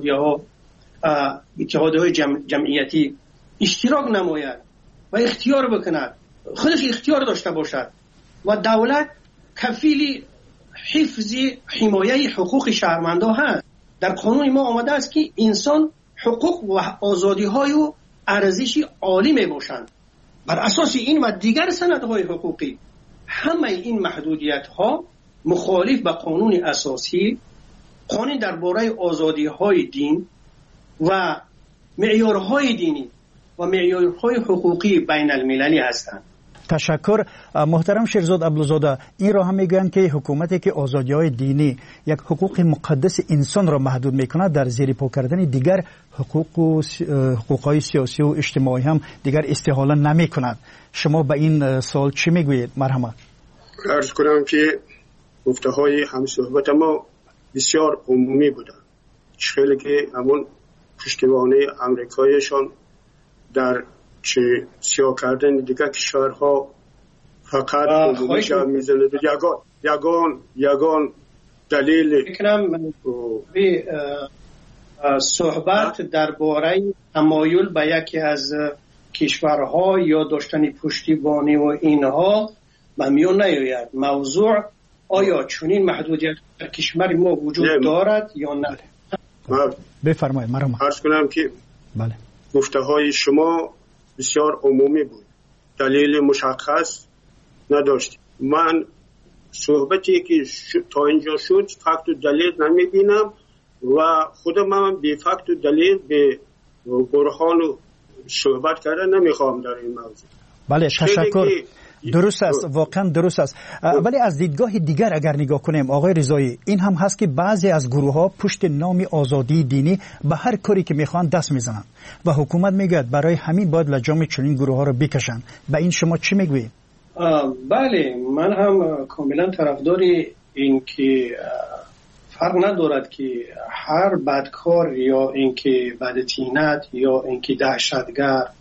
اتحادیه‌های جمعیتی اشتراک نماید و اختیار بکند، خودش اختیار داشته باشد و دولت کفیل حفظ حمایه حقوق شهروندان هست. در قانون ما آمده است که انسان حقوق و آزادی‌های و ارزشی عالی می باشند. بر اساس این و دیگر سندهای حقوقی همه این محدودیت‌ها مخالف به قانون اساسی، قانون درباره آزادی‌های دین و معیارهای دینی و معیارهای حقوقی بین المللی هستند. تشکر. محترم شیرزاد عبدالزاده، این را هم میگویند که حکومتی که آزادی‌های دینی یک حقوق مقدس انسان را محدود میکند، در زیر پا کردن دیگر حقوق‌های سیاسی و اجتماعی هم دیگر استحاله نمیکند. شما به این سوال چی میگویید؟ مرحمت. عرض کنم که گفته‌های همصحبت ما بسیار عمومی بودند. خیلی که همون پشتوانه امریکایشان در چه سیاه کردن دیگر کشورها فقط عمومیشان میزند. یگان دلیل صحبت درباره تمایل به یکی از کشورها یا داشتن پشتیبانی و اینها میون نیاید. موضوع آیا چنین محدودیت در کشور ما وجود دارد یا نه؟ بفرمایید. مرحبا. عرض کنم که بله، گفته های شما بسیار عمومی بود، دلیل مشخص نداشت. من صحبتی که تا اینجا شد فقط و دلیل نمیبینم و خودم هم بی فقط و دلیل به برهان و صحبت کردن نمیخوام در این موضوع. بله، تشکر. درست است، واقعا درست است. ولی از دیدگاه دیگر اگر نگاه کنیم آقای رضایی، این هم هست که بعضی از گروه ها پشت نام آزادی دینی به هر کاری که میخوان دست میزنن و حکومت میگه برای همین باید لجام چنین گروه ها رو بکشن. به این شما چی میگویید؟ بله، من هم کاملا طرفدار این که فرق ندارد که هر بدکار یا اینکه بدتینت یا اینکه دهشتگر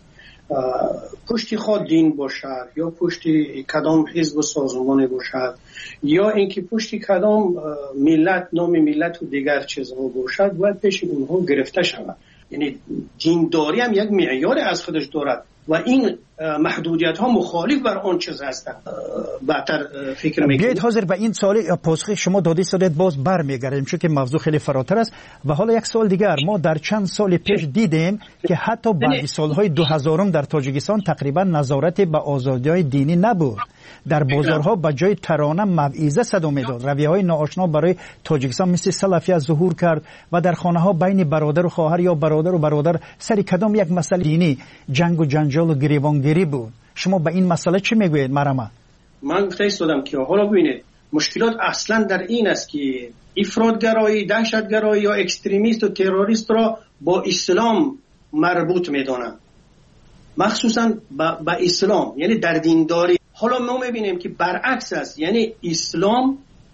پشتی خود دین باشد یا پشتی کدام حزب و سازمانی باشد یا اینکه پشتی کدام ملت، نام ملت و دیگر چیزها باشد، باید پیش اونها گرفته شود. یعنی دینداری هم یک معیار از خودش دارد و این محدودیت ها مخالف بر آن چیز هستند. بهتر فکر میکنید. بیایید حاضر به این سوال پاسخ شما دادی سادت باز برمیگردیم، چون که موضوع خیلی فراتر است. و حالا یک سوال دیگر، ما در چند سال پیش دیدیم که حتی بعد سالهای 2000 در تاجیکستان تقریبا نظارت به آزادی‌های دینی نبود. در بازارها به جای ترانه موعظه صدا میداد. رویه‌های ناآشنا برای تاجیکستان مثل سلفیت ظهور کرد و در خانه‌ها بین برادر و خواهر یا برادر و برادر سر کدام یک مسئله دینی جنگ و جنجال و گریبانگیری بود. شما به این مسئله چی میگویید؟ مرحبا. من گفته دادم که حالا ببینید مشکلات اصلا در این است که افراطگرایی، دهشتگرایی یا اکستریمیست و تروریست را با اسلام مربوط میدانند، مخصوصا با اسلام، یعنی در دینداری. حالا ما میبینیم که برعکس است، یعنی اسلام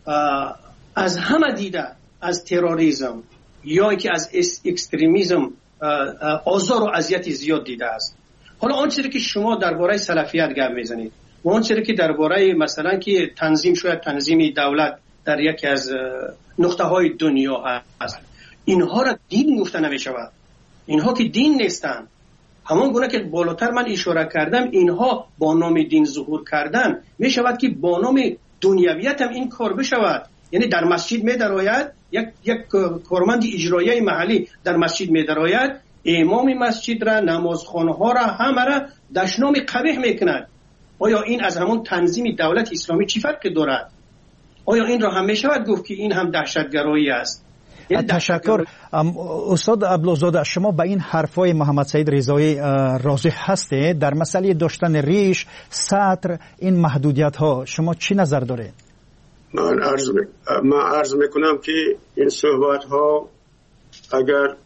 از همه دیده از تروریسم یا که از اکستریمیسم آزار و اذیت زیاد دیده است. حالا آن چیزی که شما درباره سلفیت گپ میزنید و آن چیزی که درباره مثلا که تنظیم شاید تنظیم دولت در یکی از نقطه های دنیا هست، اینها را دین گفته نمیشود. اینها که دین نیستند. همان گونه که بالاتر من اشاره کردم، اینها با نام دین ظهور کردن می شود که با نام دنیویت هم این کار بشود. یعنی در مسجد می درآید، یک کارمند اجرایی محلی در مسجد می درآید، امام مسجد را، نمازخانه ها را، همه را دشنام قبیح می کند. آیا این از همون تنظیم دولت اسلامی چی فرقی دارد؟ آیا این را هم می شود گفت که این هم دهشتگرایی است؟ تشکر. استاد عبدالزاده، شما به این حرفای محمد سعید رضایی راضی هستید؟ در مسئله داشتن ریش، سطر، این محدودیت ها شما چی نظر دارید؟ من عرض میکنم که این صحبت ها اگر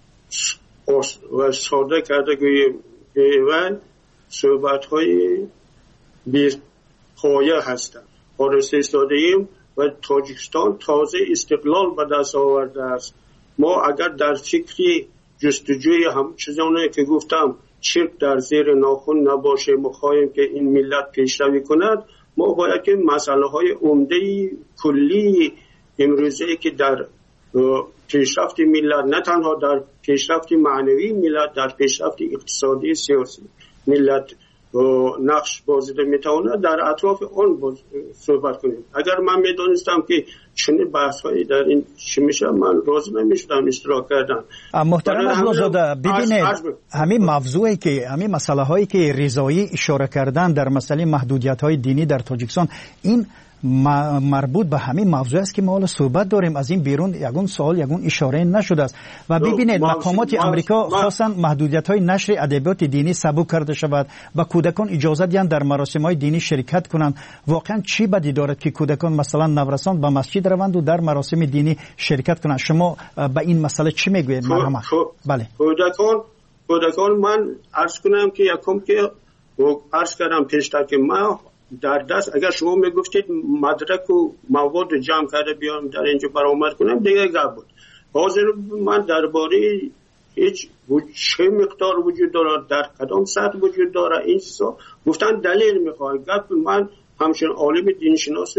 و ساده کرده گوییم صحبت های بی پایه هستند. پارسه ساده ایم و تاجیکستان تازه استقلال به دست آورده است. ما اگر در فکری جستجوی هم چیزانی که گفتم چرک در زیر ناخن نباشه، مخواهیم که این ملت پیشروی کند، ما باید که مسئله های عمده کلی امروزه که در پیشرفت ملت، نه تنها در پیشرفت معنوی ملت، در پیشرفت اقتصادی سیاسی ملت نقش بازیده میتونه، در اطراف آن صحبت کنیم. اگر من میدونستم که چنین بحث هایی در این چی میشه، من راضی نمیشدم اشتراک کردم. محترم عبدالزاده، ببینید همین موضوعی که همین مسئله هایی که رضایی اشاره کردن در مسئله محدودیت های دینی در تاجیکستان، این مربوط به همین موضوع است که ما حالا صحبت داریم. از این بیرون یگون سوال یگون اشاره نشده است. و ببینید مقامات امریکا خاصا محدودیت‌های نشر ادبیات دینی سبک کرده شود و کودکان اجازه دهند در مراسم‌های دینی شرکت کنند. واقعا چی بدی دارد که کودکان مثلا نورسان به مسجد روند و در مراسم دینی شرکت کنند؟ شما به این مسئله چی میگویید مرحوم؟ بله کودکان من عرض کنم که یکم که عرض کردم پیشتر که ما در دست اگر شما میگفتید مدرک و مواد جمع کرده بیام در اینجا برآمد کنم دیگه گپ بود. حاضر من درباره هیچ چه مقدار وجود داره در کدام سطح وجود داره این چیزا گفتن دلیل میخواد. گپ من همچنین عالم دینشناس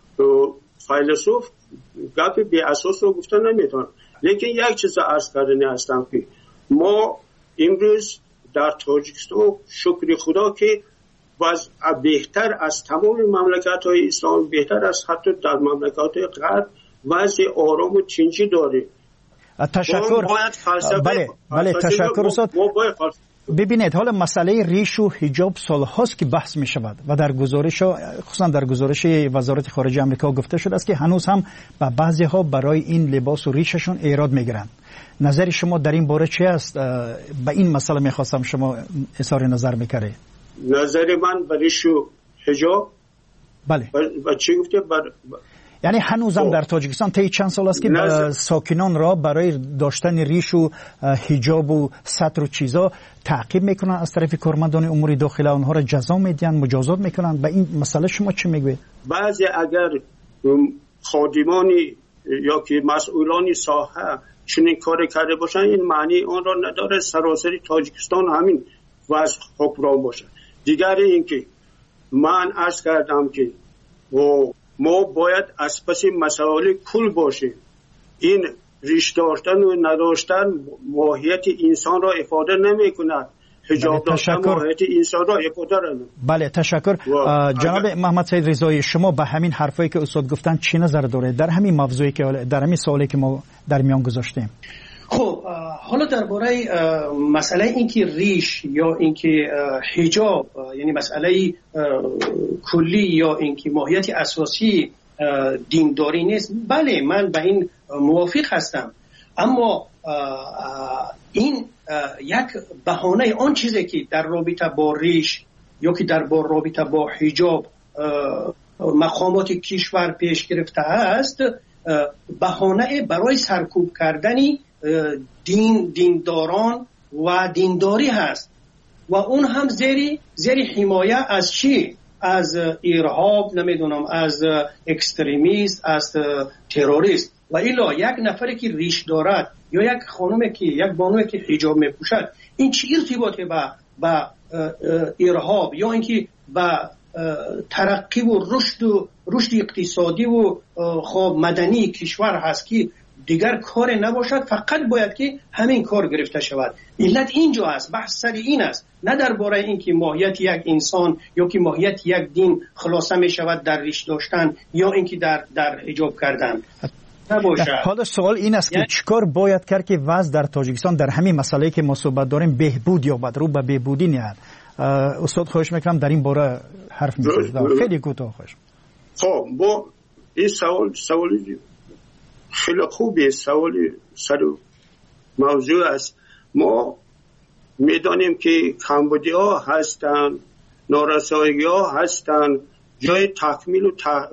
فیلسوف گپ بی اساس رو گفتن نمیتونم. لیکن یک چیز عرض کردنی هستم که ما امروز در تاجیکستان شکر خدا که وضع بهتر از تمام مملکت‌های اسلام، بهتر از حتی در مملکت‌های غرب وضع آرام و تنجی داره. تشکر. بله تشکر استاد. ببینید حالا مسئله ریش و حجاب سال‌هاست که بحث می شود و در گزارش خصوصا در گزارش وزارت خارجه آمریکا گفته شده است که هنوز هم به بعضی ها برای این لباس و ریششون ایراد میگیرند. نظر شما در این باره چی است؟ به این مسئله میخواستم شما اظهار نظر میکردید. نظر من برای ریش و حجاب بله و چی گفته یعنی هنوز هم در تاجیکستان طی چند سال است که ساکنان را برای داشتن ریش و حجاب و ستر و چیزا تعقیب میکنن از طرف کارمندان امور داخله، اونها را جزا میدن، مجازات میکنن. به این مسئله شما چی میگوید؟ بعضی اگر خادمانی یا که مسئولانی ساحه چنین کار کرده باشن این معنی آن را نداره سراسری تاجیکستان همین وضع حکمران باشه. دیگر این که من عرض کردم که ما باید از پس مسائل کل باشیم. این ریش داشتن و نداشتن ماهیت انسان را افاده نمی کند. حجاب داشتن ماهیت انسان را افاده را نمی. بله تشکر. جناب محمد سید رضایی شما به همین حرفایی که استاد گفتن چی نظر دارید در همین موضوعی که در همین سوالی که ما در میان گذاشتیم؟ خب حالا درباره مسئله اینکه ریش یا اینکه حجاب یعنی مسئله کلی یا اینکه ماهیت اساسی دینداری نیست، بله من به این موافق هستم، اما این یک بهانه آن چیزی که در رابطه با ریش یا که در رابطه با حجاب مقامات کشور پیش گرفته است بهانه برای سرکوب کردنی دینداران و دینداری هست و اون هم زیر حمایه از چی؟ از ارهاب، نمیدونم از اکستریمیست، از تروریست. و الا یک نفری که ریش دارد یا یک خانومی که یک بانوی که حجاب میپوشد این چه ارتباطی با ارهاب یا اینکه با ترقی و رشد اقتصادی و خب مدنی کشور هست که دیگر کار نباشد، فقط باید که همین کار گرفته شود. علت اینجا است، بحث سر این است، نه درباره اینکه ماهیت یک انسان یا که ماهیت یک دین خلاصه می شود در ریش داشتن یا اینکه در حجاب کردن. حالا سوال این است که چیکار باید کرد که وضع در تاجیکستان در همین مسئله که ما صحبت داریم بهبود یابد، رو به بهبودی نیاد؟ استاد خواهش میکنم در این باره حرف میزنید. خیلی کوتاه خواهش. خب با این سوالی خیلی خوبه، سوالی سر موضوع است. ما میدانیم که کمبودی ها هستن، نارسایی ها هستن، جای تکمیل و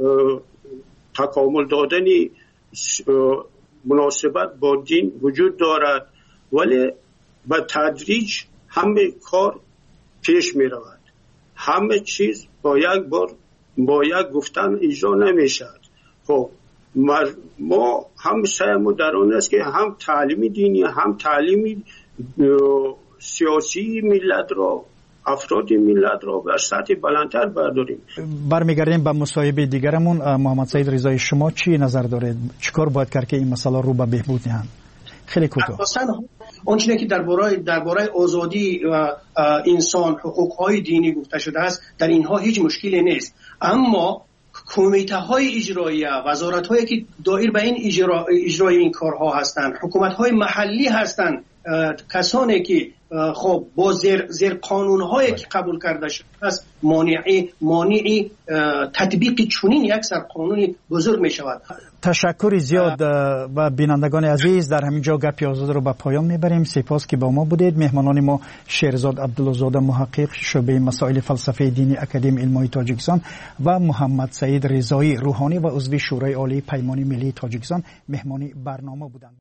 تکامل دادنی مناسبت با دین وجود دارد، ولی به تدریج همه کار پیش می رود. همه چیز با یک بار با یک گفتن اجرا نمی شود. خب ما هم سعیمون در آن است که هم تعلیمی دینی هم تعلیمی سیاسی ملت را، افراد ملت را بر سطح بلندتر برداریم. برمیگردیم به مصاحبه دیگرمون. محمد سید رضایی شما چی نظر دارید؟ چیکار باید کرد که این مسئله رو به بهبود نهند؟ خیلی کوتاه. آنچه که درباره آزادی و انسان، حقوق‌های دینی گفته شده است، در اینها هیچ مشکلی نیست، اما کمیته های اجرایی، وزارت هایی که دایر به این اجرای این کارها هستند، حکومت های محلی هستند، کسانی که خب با زیر قانون هایی که قبول کرده شده است مانع تطبیق چنین یک سرقانون بزرگ می شود. تشکر زیاد و بینندگان عزیز، در همین جا گپی آزاد رو به پایان میبریم. سپاس که با ما بودید. مهمانان ما شیرزاد عبدالله‌زاده محقق شعبه مسائل فلسفه دینی اکادمی علمای تاجیکستان و محمد سعید رضایی روحانی و عضو شورای عالی پیمان ملی تاجیکستان مهمان برنامه بودند.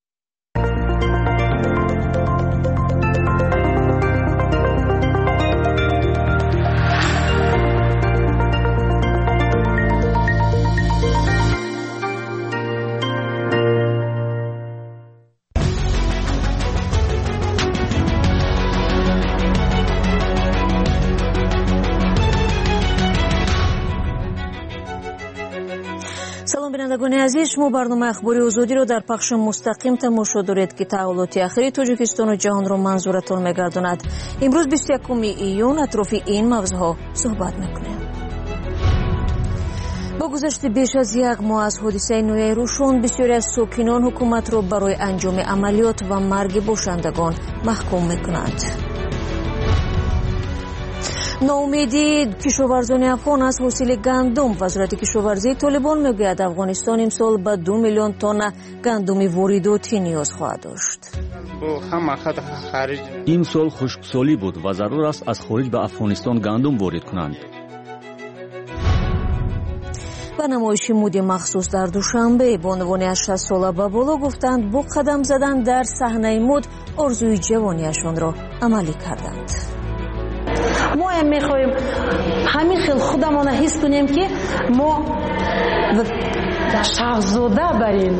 салом бинандагони азиз, шумо барномаи ахбори озодиро дар пахши мустақим тамошо доред ки таҳволоти ахири тоҷикистону ҷаҳонро манзуратон мегардонад. имрӯз 21 июн атрофи ин мавзӯъҳо суҳбат мекунем. бо гузашти беш аз як моҳ аз ҳодисаи ноҳияи рӯшон бисёре аз сокинон ҳукуматро барои анҷоми амалиёт ва марги бошандагон маҳкум мекунанд. ноумедӣ кишоварзони афғон аз ҳосили гандум. вазорати кишоварзии толибон мегӯяд афғонистон имсол ба 2 миллион тонна гандуми воридотӣ ниёз хоҳад дошт. имсол хушксолӣ буд ва зарур аст аз хориҷ ба афғонистон гандум ворид кунанд. ба намоиши муди махсус дар душанбе бонувони аз 60 сола ба боло гуфтанд бо қадам задан дар саҳнаи муд орзуи ҷавонияшонро амалӣ карданд. мо ҳам мехоҳем ҳамин хел худамона ҳис кунем ки мо шаҳзода барем.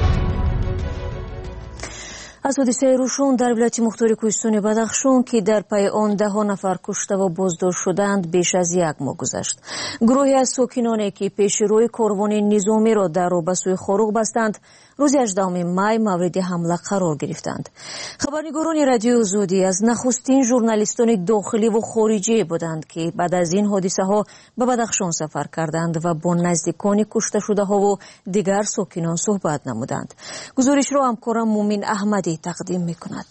аз ҳодисаи рӯшон дар вилояти мухтори кӯҳистони бадахшон ки дар пайи он даҳо нафар куштаву боздошт шуданд беш аз як моҳ гузашт. гурӯҳе аз сокиноне ки пеши рӯи корвони низомиро дар роҳ ба сӯи хоруғ бастанд, рӯзи 18 май мавриди ҳамла қарор гирифтанд. хабарнигорони радиои озодӣ аз нахустин журналистони дохиливу хориҷӣ буданд ки баъд аз ин ҳодисаҳо ба бадахшон сафар карданд ва бо наздикони кушташудаҳову дигар сокинон суҳбат намуданд. гузоришро ҳамкорам мумин аҳмадӣ тақдим мекунад.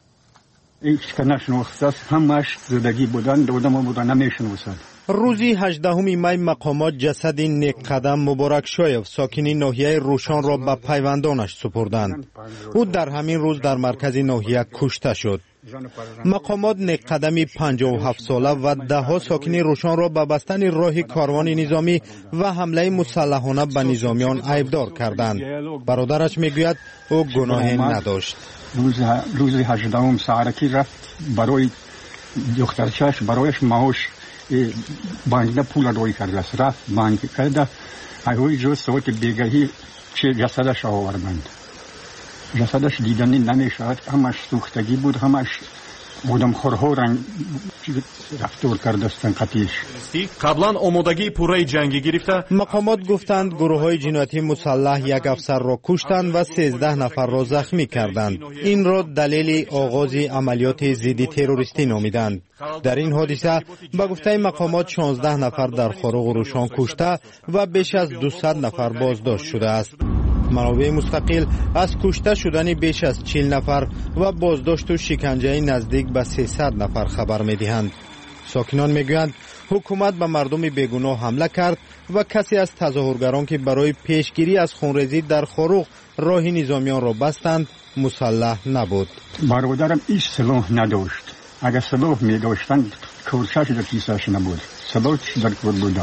روزی 18 مای مقامات جسد نیکقدم مبارکشایف ساکنی ناحیه روشان را به پیوندانش سپردند. او در همین روز در مرکز ناحیه کشته شد. مقامات نیکقدمی 57 ساله و دهها ساکنی روشان را به بستن راه کاروان نظامی و حمله مسلحانه به نظامیان عیبدار کردند. برادرش میگوید او گناهی نداشت. روز 18 سحرکی رفت برای دخترچش برایش معاش بانک پول روی کرده است. رفت بانک کرده هرگاه جز ساعت بیگاهی چه جسدش آوردند. جسدش دیدنی نمیشد، همش سوختگی بود، همش одамхорҳо рафтор кардастанд қатиш. қаблан омодагии пурраи ҷангӣ гирифта мақомот гуфтанд гурӯҳҳои ҷиноятии мусаллаҳ як афсарро куштанд ва 13 нафарро захмӣ карданд. инро далели оғози амалиёти зидди террористӣ номиданд. дар ин ҳодиса ба гуфтаи мақомот 16 нафар дар хоруғу рӯшон кушта ва беш аз 200 нафар боздошт шудааст. منابع مستقل از کشته شدن بیش از 40 نفر و بازداشت و شکنجه نزدیک به 300 نفر خبر می‌دهند. ساکنان میگویند حکومت به مردم بیگناه حمله کرد و کسی از تظاهرگران که برای پیشگیری از خونریزی در خروق راه نظامیان را بستند مسلح نبود. برادرم هیچ سلاح نداشت. اگر سلاح می‌داشتند کورچش در کیسه‌اش نبود. سلاحش در کور بود.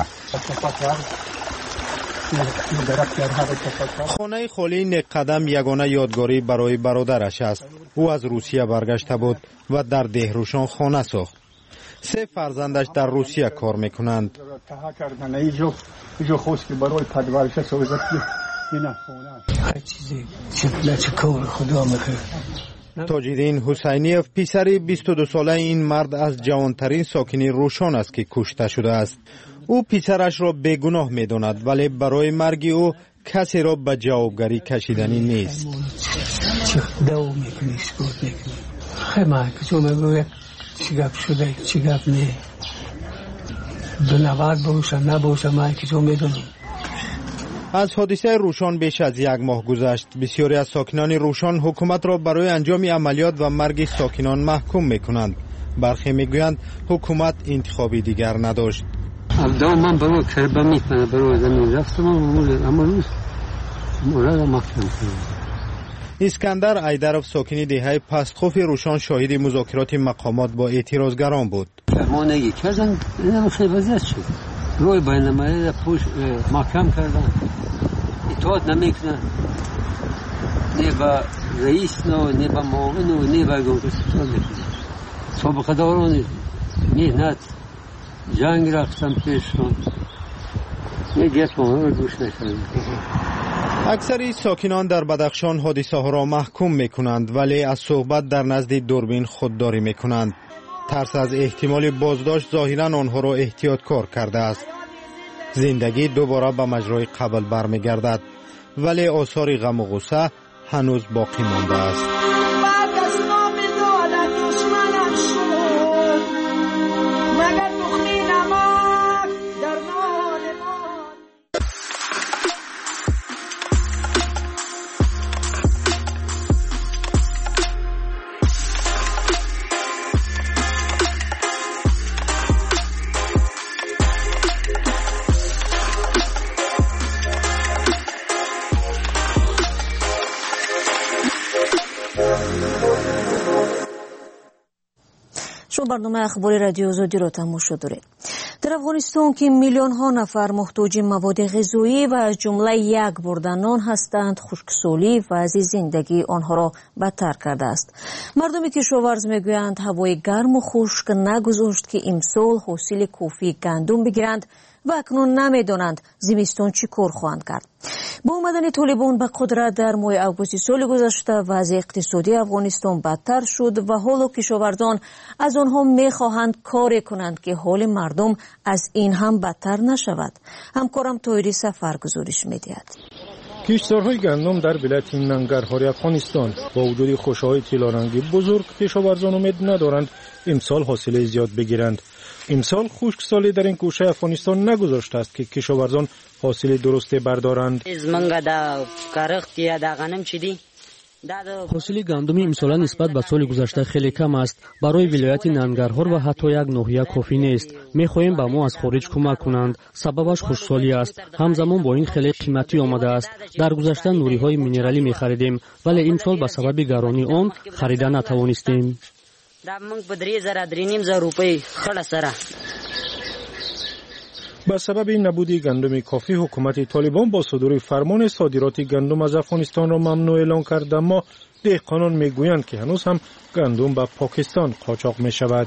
خانه خالی نیکقدم یگانه یادگاری برای برادرش است. او از روسیه برگشته بود و در دهروشان خانه ساخت. 3 فرزندش در روسیه کار میکنند. تاج‌الدین حسینیف پسر 22 ساله این مرد از جوانترین ساکنی روشان است که کشته شده است. او پسرش را بیگناه می‌داند ولی برای مرگ او کسی را به جوابگری کشیدنی نیست. از حادثه روشان بیش از یک ماه گذشت. بسیاری از ساکنان روشان حکومت را برای انجام عملیات و مرگ ساکنان محکوم می‌کنند. برخی می‌گویند حکومت انتخابی دیگر نداشت. ابدا من برای کربه میکنه برای زمین رفتم اما روز مورد محکم کنم. اسکندر ایدرов ساکن دهه پستخوف روشان شاهد مذاکرات مقامات با اعتراضگران بود. ما نگی کردن اینم خیلی وضعیت شد. روی بین الملل پشت محکم کردن. اطاعت نمیکنن. نه با رئیس نه با معاون نه با گمرک‌سازان میکنن. سابقه داران مهنت جنگ رفتن پیششون. یه گپ رو گوش نکردن. اکثر ساکنان در بدخشان حادثه ها را محکوم می کنند ولی از صحبت در نزد دوربین خودداری می کنند. ترس از احتمال بازداشت ظاهرا آنها را احتیاطکار کرده است. زندگی دوباره به مجرای قبل برمیگردد ولی آثار غم و غصه هنوز باقی مانده است. شما برنامه اخباری رادیو آزادی را تماشا دارید. در افغانستان که میلیون ها نفر محتاج مواد غذایی و از جمله یک برده نان هستند، خشکسالی وضع زندگی آنها را بدتر کرده است. مردم کشاورز میگویند هوای گرم و خشک نگذاشت که امسال حاصل کافی گندم بگیرند و اکنون نمیدانند زمستان چی کار خواهند کرد. با آمدن طالبان به قدرت در ماه آگوست سال گذشته وضع اقتصادی افغانستان بدتر شد و حالا کشاورزان از آنها میخواهند کاری کنند که حال مردم از این هم بدتر نشود. همکارم طاهری سفر گزارش میدهد. کشتزارهای گندم در ولایت ننگرهار افغانستان با وجود خوشه‌های طلارنگی بزرگ کشاورزان امید ندارند امسال حاصل زیاد بگیرند. امسال خشکسالی در این گوشه افغانستان نگذاشته است که کشاورزان حاصل درسته بردارند. حاصل گندم امسال نسبت به سال گذشته خیلی کم است. برای ولایت ننگرهار و حتی یک ناحیه کافی نیست. می‌خواهیم به ما از خارج کمک کنند. سببش خشکسالی است. همزمان با این خیلی قیمتی آمده است. در گذشته نوری‌های مینرالی می‌خریدیم ولی امسال به سبب گرانی آن خرید نتوانستیم. با سبب نبود گندم کافی حکومت طالبان با صدور فرمان صادرات گندم از افغانستان را ممنوع اعلام کرد، اما دهقانان میگویند که هنوز هم گندم به پاکستان قاچاق می شود.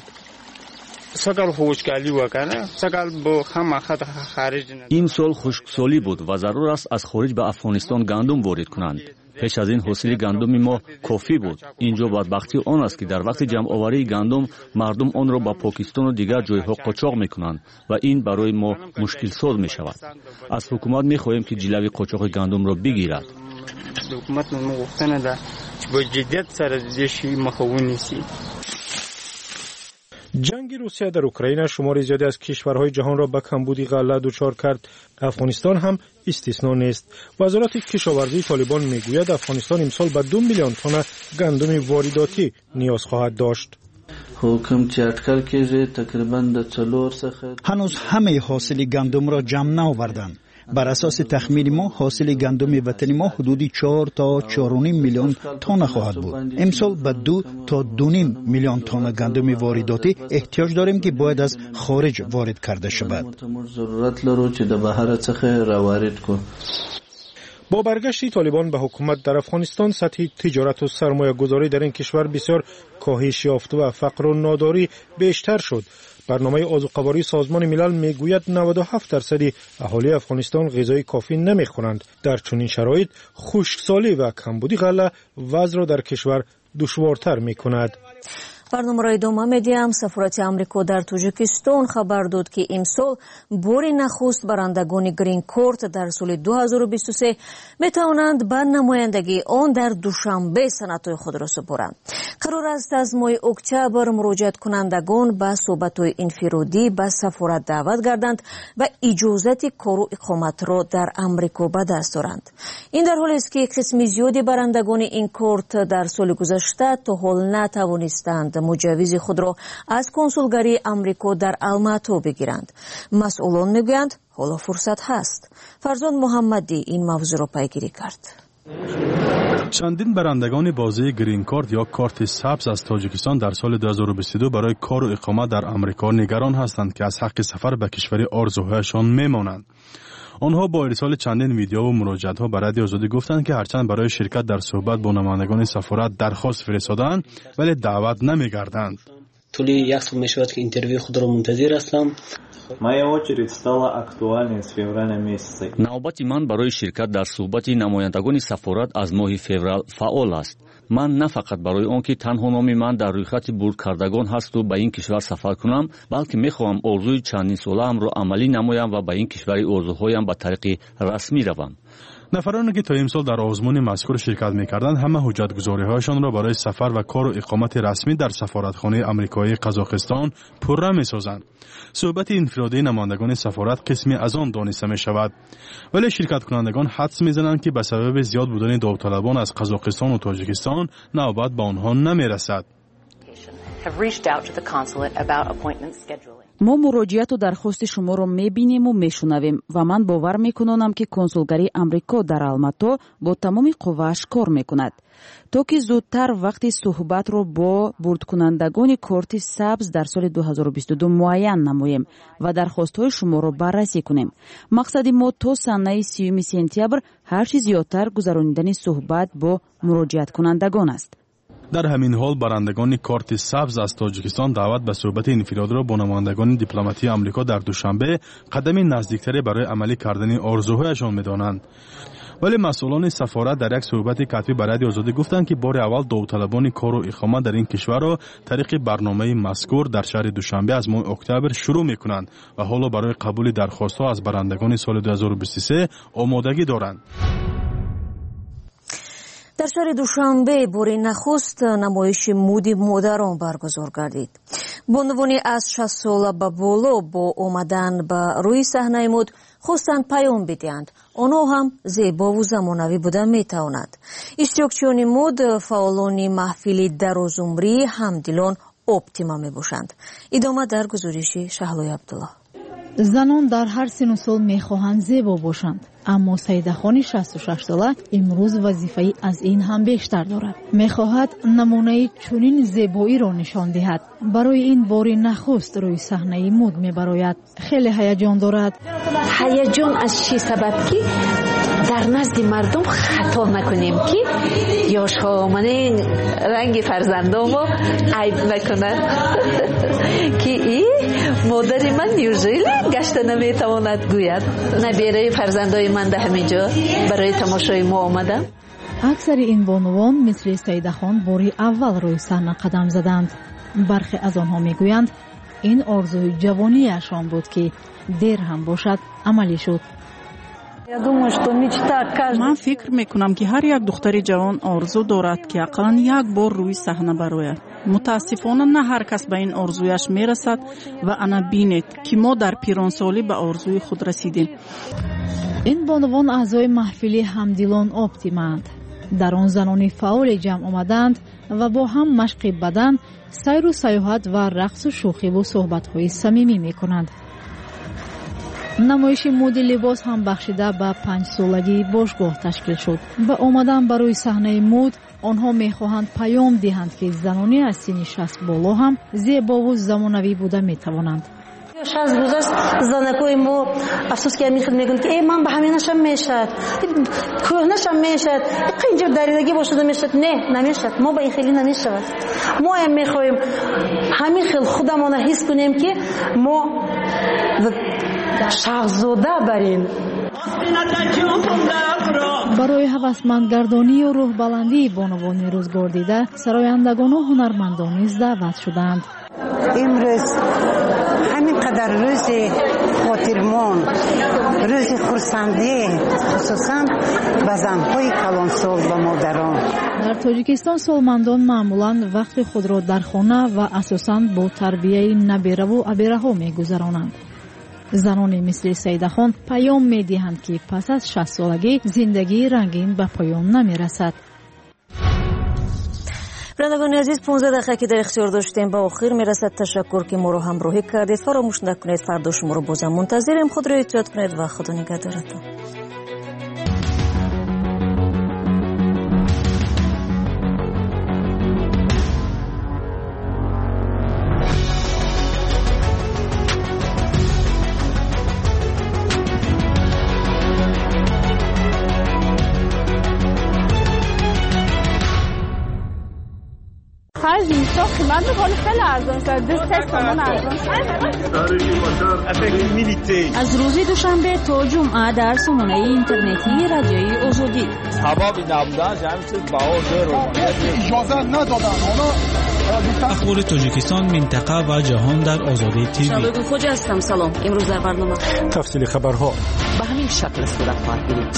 این سال خشکسالی بود و ضرور است از خارج به افغانستان گندم وارد کنند. پیش از این حاصل گندم ما کافی بود. اینجا بدبختی آن است که در وقت جمع آوری گندم مردم آن را به پاکستان و دیگر جایها قاچاق میکنند و این برای ما مشکل ساز می شود. از حکومت می خواهیم که جلوی قاچاق گندم را بگیرد. حکومت مغوښتنه ده چې با جدیت سره د شی مخه ونیسي. جنگ روسیه در اوکراین شمار زیادی از کشورهای جهان را به کمبودی غله دچار کرد. افغانستان هم استثنا نیست. وزارت کشاورزی طالبان میگوید افغانستان امسال به 2 میلیون تن گندم وارداتی نیاز خواهد داشت. هنوز همه حاصل گندم را جمع نآوردند. بر اساس تخمین ما حاصل گندم وطنی ما حدودی 4 تا 4.5 میلیون تن خواهد بود. امسال به 2 تا 2.5 میلیون تن گندم وارداتی احتیاج داریم که باید از خارج وارد کرده شود. با برگشت طالبان به حکومت در افغانستان سطح تجارت و سرمایه گذاری در این کشور بسیار کاهش یافته و فقر و ناداری بیشتر شد. برنامه آذوقه‌باری سازمان ملل میگوید 97% اهالی افغانستان غذای کافی نمیخورند. در چنین شرایط خشکسالی و کمبودی غله وضع را در کشور دشوارتر میکند. برنامه را ادامه میدیم. سفارت آمریکا در تاجیکستان خبر داد که امسال بار نخست برندگان گرین کارت در سال 2023 میتوانند به نمایندگی آن در دوشنبه سندهای خود را سپارند. قرار است از ماه اکتبر مراجعت کنندگان به صحبت‌های انفرادی به سفارت دعوت گردند و اجازت کار و اقامت را در آمریکا به دست دارند. این در حالی است که قسم زیادی برندگان این کارت در سال گذشته تا حال نتوانستند توانند مجوز خود را از کنسولگری آمریکا در الماتو بگیرند. مسئولان میگویند حالا فرصت هست. فرزان محمدی این موضوع را پیگیری کرد. چندین برندگان بازی گرین کارت یا کارت سبز از تاجیکستان در سال 2022 برای کار و اقامت در آمریکا نگران هستند که از حق سفر به کشور آرزوهایشان میمانند. آنها با ارسال چندین ویدیو و مراجعه‌ها به رادیو آزادی گفتند که هرچند برای شرکت در صحبت با نمایندگان سفارت درخواست فرستادند ولی دعوت نمی‌گردند. طول یک سال میشود که اینترویو خود را منتظر هستم. навбати ман барои ширкат дар суҳбати намояндагони сафорат аз моҳи феврал фаъол аст. ман на фақат барои он ки танҳо номи ман дар рӯйхати бурдкардагон ҳасту ба ин кишвар сафар кунам, балки мехоҳам орзуи чандин солаамро амалӣ намоям ва ба ин кишвари орзуҳоям ба тариқи расмӣ равам. نفرانی که تا امسال در آزمون مذکور شرکت می‌کردند همه حجت‌گذاری‌هایشان را برای سفر و کار و اقامت رسمی در سفارتخانه آمریکایی قزاقستان پررو می‌سازند. صحبت انفرادی نمایندگان سفارت قسمی از آن دانسته می‌شود. ولی شرکت کنندگان حدس می‌زنند که به سبب زیاد بودن داوطلبان از قزاقستان و تاجیکستان نوبت به آنها نمی‌رسد. мо муроҷиату дархости шуморо мебинему мешунавем ва ман бовар мекунонам ки консулгарии амрико дар алмато бо тамоми қуввааш кор мекунад то ки зудтар вақти суҳбатро бо бурдкунандагони корти сабз дар соли 2022 муайян намоем ва дархостҳои шуморо баррасӣ кунем. мақсади мо то санаи 30 сентябр ҳарчи зиёдтар гузарондани суҳбат бо муроҷиаткунандагон аст. در همین حال برندگان کارت سبز از تاجیکستان دعوت به صحبت انفرادی را با نمایندگان دیپلماتی آمریکا در دوشنبه قدمی نزدیکتری برای عملی کردن آرزوهایشان می‌دانند. ولی مسئولان سفارت در یک صحبت کتبی به رادیو آزادی گفتند که بار اول داوطلبان کار و اقامت در این کشور را طریق برنامه مذکور در شهر دوشنبه از ماه اکتبر شروع می‌کنند و حالا برای قبول درخواست‌ها از برندگان سال 2023 آمادگی دارند. در شهر دوشنبه باری نخست نمایش مودی مادران برگزار گردید. بانوانی از 60 ساله به بالا با آمدن به روی صحنه مود خواستند پیام بدهند آنها هم زیبا و زمانوی بودن میتواند. اشتراکچیان مود فعالان محفل درازعمری همدلان اپتیما میباشند. ادامه در گزارش شهلای عبدالله. زنان در هر سن و سال میخواهند زیبا باشند، اما سیدخان 66 ساله امروز وظیفه‌ای از این هم بیشتر دارد. میخواهد نمونه چنین زیبایی را نشان دهد. برای این بار نخست روی صحنه مود میبراید. خیلی هیجان دارد. هیجان از چی سبب که در نزد مردم خطا نکنیم که یاشها آمنه رنگ فرزندامو عیب نکنند که این مادر من نیوزیلی گشته نمیتواند گوید نبیره فرزندای من ده همینجا برای تماشای ما آمدم. اکثر این بانوان مثل سیدخان باری اول روی صحنه قدم زدند. برخی از آنها میگویند این آرزوی جوانیشان بود که دیر هم باشد عملی شد. من فکر میکنم که هر یک دختری جوان آرزو دارد که اقلا یک بار روی صحنه براید. متاسفانه نه هر کس به این آرزویش میرسد و انا بینید که ما در پیرانسالی به آرزوی خود رسیدیم. این بانوان اعضای محفلی همدلان اپتیماند. در آن زنان فعال جمع آمدند و با هم مشق بدن، سیر و سیاحت و رقص و شوخی و صحبت‌های صمیمی میکنند. نمایش مد لباس هم بخشیده به 5 سالگی باشگاه تشکیل شد. با آمدن بروی صحنه مد آنها میخواهند پیام دهند که زنانی از سن 60 بالا هم زیبا و زمانوی بوده میتوانند. 60 گذشت زنکای ما افسوس که میخواد میگن که ای من به همینشم میشد کهنشم میشد اینجا دریدگی باشده میشد. نه نمیشد. ما با این خیلی نمیشود. ما هم میخوایم همین خیل خودمون حس کنیم که ما شاهزاده بریم. برای هوسمندگردانی و روح بلندی بانوان روزگار دیده سرایندگان و هنرمندان نیز دعوت شدند. امروز همین قدر روز خاطرمان، روز خرسندی، خصوصا به زنهای کلانسال و مادران. در تاجیکستان سالمندان معمولا وقت خود را در خانه و اساساً با تربیه نبیره و ابیره ها می‌گذرانند. زنانی مثل سیدخان پیام می‌دهند که پس از 60 سالگی زندگی رنگین به پایان نمی‌رسد. برندگان عزیز 15 دقیقه که در اختیار داشتیم با آخر میرسد. تشکر که ما رو همراهی کردید. فراموش نکنید فردا شما رو بازم منتظریم. خود را احتیاط کنید و خدا نگهدارتون. من می‌خوام خیلی ارزان شد. دوست سامان ارزان. از روز دوشنبه تا جمعه در سامانه اینترنتی رادیوی آزادی. سبب نبودن جمعیت باور اجازه ندادن. اخبار تاجیکستان، منطقه و جهان در آزادی تیوی. شباب خوج هستم. سلام. امروز در برنامه تفصیل خبرها به همین شکل صورت خواهد گرفت.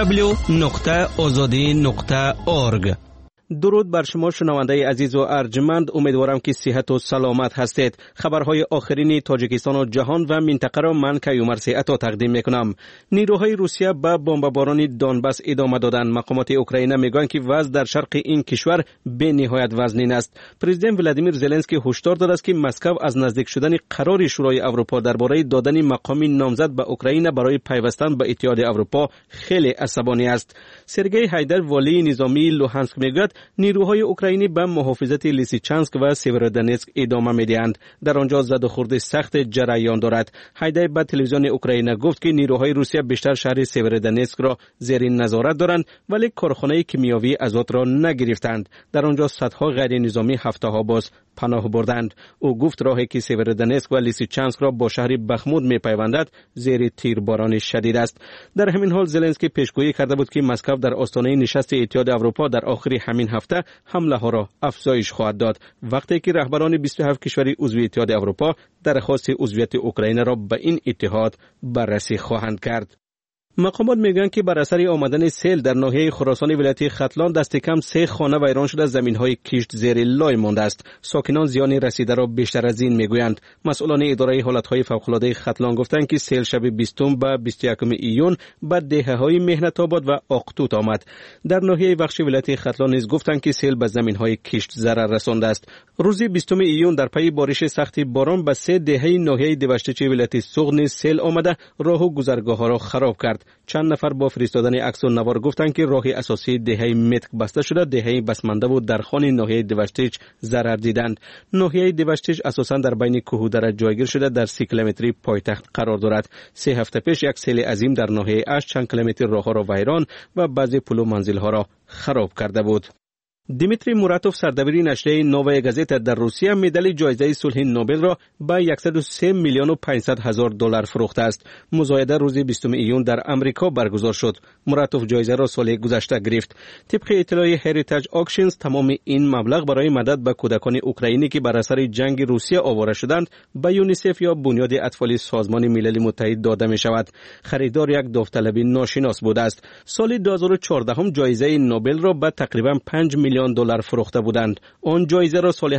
www.azadi.org. درود بر شما شنونده عزیز و ارجمند. امیدوارم که صحت و سلامت هستید. خبرهای آخرین تاجیکستان و جهان و منطقه را من کیومرث عطا تقدیم میکنم. نیروهای روسیه به بمباران دونباس ادامه دادند. مقامات اوکراین میگویند که وضع در شرق این کشور به نهایت وزنین است. پرزیدنت ولادیمیر زلنسکی هشدار داده است که مسکو از نزدیک شدن قرار شورای اروپا درباره دادن مقام نامزد به اوکراین برای پیوستن به اتحاد اروپا خیلی عصبانی است. سرگئی هایدر والی نظامی لوهانسک میگوید نیروهای اوکراینی به محافظت لیسیچانسک و سیورودونتسک ادامه میدهند. در آنجا زد و خورد سخت جریان دارد. هایدر به تلویزیون اوکراین گفت که نیروهای روسیه بیشتر شهر سیورودونتسک را زیر نظارت دارند ولی کارخانه کیمیاوی آزاد را نگرفتند. در آنجا صدها غیر نظامی هفته‌ها باز پناه بردند. او گفت راهی که سیورودونتسک و لیسیچانسک را با شهر بخمود میپیوندد زیر تیرباران شدید است. در همین حال زلنسکی پیشگویی کرده بود که مسکو در آستانه نشست اتحاد اروپا در آخر همین هفته حمله ها را افزایش خواهد داد، وقتی که رهبران 27 کشور عضو اتحاد اروپا درخواست عضویت اوکراین را به این اتحاد بررسی خواهند کرد. مقامات میگن که بر اثر آمدن سیل در ناحیه خراسان ولایت ختلان دست کم 3 خانه ویران شده، زمین‌های کشت زیر لای مانده است. ساکنان زیان رسیده را بیشتر از این میگویند. مسئولان اداره حالت‌های فوق‌العاده ختلان گفتند که سیل شب 20 به 21 ایون به دهه‌های مهنت آباد و آقتوت آمد. در ناحیه بخش ولایت ختلان نیز گفتند که سیل به زمین‌های کشت ضرر رسانده است. روز 20 ایون در پی بارش سخت باران به 3 دهه ناحیه دیوشتچی ولایت سوغ سیل آمده، راه و گذرگاه‌ها را خراب کرد. چند نفر با فرستادن عکس و نوار گفتند که راه اساسی دهه متک بسته شده، دهه بسمانده و در خان ناحیه دیوشتچ ضرر دیدند. ناحیه دیوشتچ اساساً در بین کوهدره جایگیر شده در 30 کیلومتری پایتخت قرار دارد. 3 هفته پیش یک سیل عظیم در ناحیه اش چند کیلومتر راهها را ویران و بعضی پل و منزل‌ها را خراب کرده بود. دیمیتری موراتوف سردبیر نشریه نووای گازتا در روسیه مدال جایزه صلح نوبل را به 103 میلیون و 500 هزار دلار فروخته است. مزایده روز 20 ایون در امریکا برگزار شد. موراتوف جایزه را سال گذشته گرفت. طبق اطلاع هریتاج آکشنز تمام این مبلغ برای مدد به کودکان اوکراینی که بر اثر جنگ روسیه آواره شدند به یونیسف یا بنیاد اطفال سازمان ملل متحد داده می شود. خریدار یک داوطلبی ناشناس بوده است. سال 2014 هم جایزه نوبل را به تقریبا 5 میلیون دلار فروخته بودند. آن جایزه را سال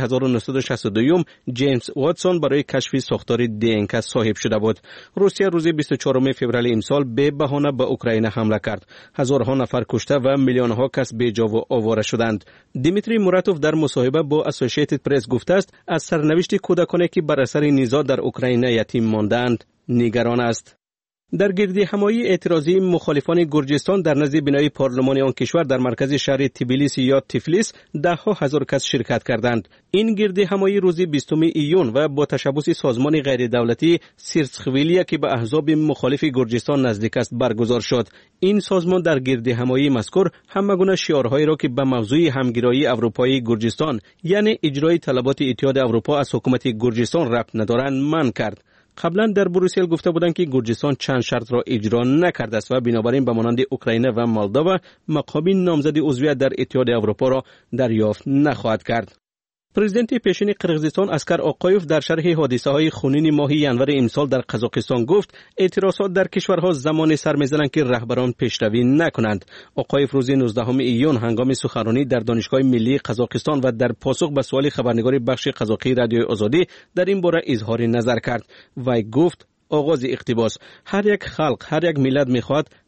1962 جیمز واتسون برای کشف ساختار DNK صاحب شده بود. روسیه روز 24 فوریه امسال به بهانه به اوکراین حمله کرد. هزارها نفر کشته و میلیونها کس بی‌جا و آواره شدند. دیمیتری موراتوف در مصاحبه با اسوسییتد پرس گفته است از سرنوشت کودکانی که بر اثر نزاع در اوکراین یتیم ماندند نگران است. در گردهمایی اعتراضی مخالفان گرجستان در نزد بنای پارلمان آن کشور در مرکز شهر تبلیس یا تفلیس ده‌ها هزار کس شرکت کردند. این گردهمایی روز 20 ایون و با تشبث سازمان غیر دولتی سیرسخویلیا که به احزاب مخالف گرجستان نزدیک است برگزار شد. این سازمان در گردهمایی مذکور همگونه شعارهایی را که به موضوع همگرایی اروپایی گرجستان یعنی اجرای طلبات اتحاد اروپا از حکومت گرجستان ربط ندارند منع کرد. قبلا در بروسل گفته بودند که گرجستان چند شرط را اجرا نکرده است و بنابراین به مانند اوکراین و مولداوا مقام نامزد عضویت در اتحاد اروپا را دریافت نخواهد کرد. پرزیدنت پیشین قرغیزستان اسکر آقایوف در شرح حادثه‌های خونین ماه ینور امسال در قزاقستان گفت اعتراضات در کشورها زمانی سر می‌زنند که رهبران پیشروی نکنند. آقایوف روز 19 ایون هنگام سخنرانی در دانشگاه ملی قزاقستان و در پاسخ به سوال خبرنگار بخش قزاقی رادیوی آزادی در این باره اظهار نظر کرد و گفت آغاز اقتباس: هر یک خلق، هر یک ملت می‌خواهد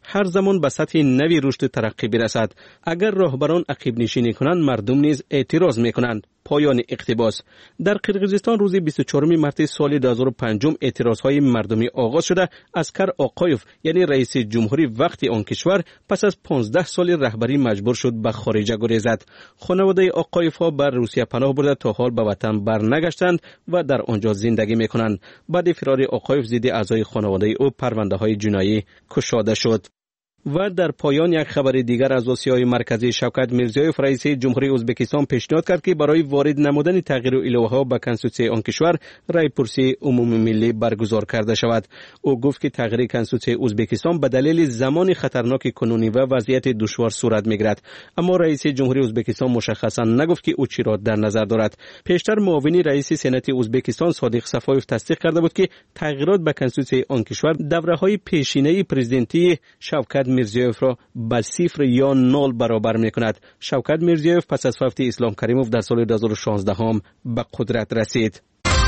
هر زمان به سطح نوی رشد و ترقی برسد. اگر راهبران عقب نشینی کنند مردم نیز اعتراض میکنند. پایان اقتباس. در قرقیزستان روز 24 مارس سال 2005 اعتراضهای مردمی آغاز شده. اسکر آقایف یعنی رئیس جمهوری وقتی آن کشور پس از 15 سال رهبری مجبور شد به خارج گریزد. خانواده آقایف ها بر روسیه پناه برده تا حال به وطن برنگشتند و در آنجا زندگی میکنند. بعد فرار آقایف ضد اعضای خانواده او پرونده های جنایی گشوده شد. و در پایان یک خبر دیگر از آسیای مرکزی، شوکت میرزیویف رئیس جمهوری ازبکستان پیشنهاد کرد که برای وارد نمودن تغییر و الوه‌ها به کنستیتوسیون آن کشور رای پرسی عمومی ملی برگزار کرده شود. او گفت که تغییر کنستیتوسیون ازبکستان به دلیل زمان خطرناک کنونی و وضعیت دشوار صورت میگیرد. اما رئیس جمهوری ازبکستان مشخصا نگفت که او چی را در نظر دارد. پیشتر معاون رئیس سنات ازبکستان صادق صفایف تصدیق کرده بود که تغییرات به کنستیتوسیون آن کشور دوره‌های پیشینه پرزیدنتی شوکت میرزیویف را به 0 یا 0 برابر می‌کند. شوکت میرزیویف پس از فوت اسلام کریموف در سال 2016 هم به قدرت رسید.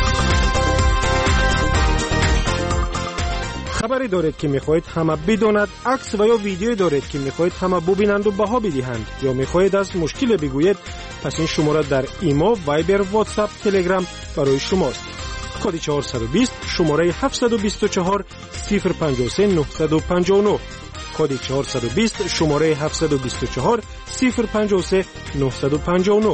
خبری دارید که می‌خواهید همه بداند، عکس و یا ویدیویی دارید که می‌خواهید همه ببینند و بها بدهند، یا می‌خواهید از مشکل بگویید، پس این شماره در ایما، وایبر، واتساپ، تلگرام برای شماست. کد 420 شماره 724 053 959. کد 420 شماره 724 053 959.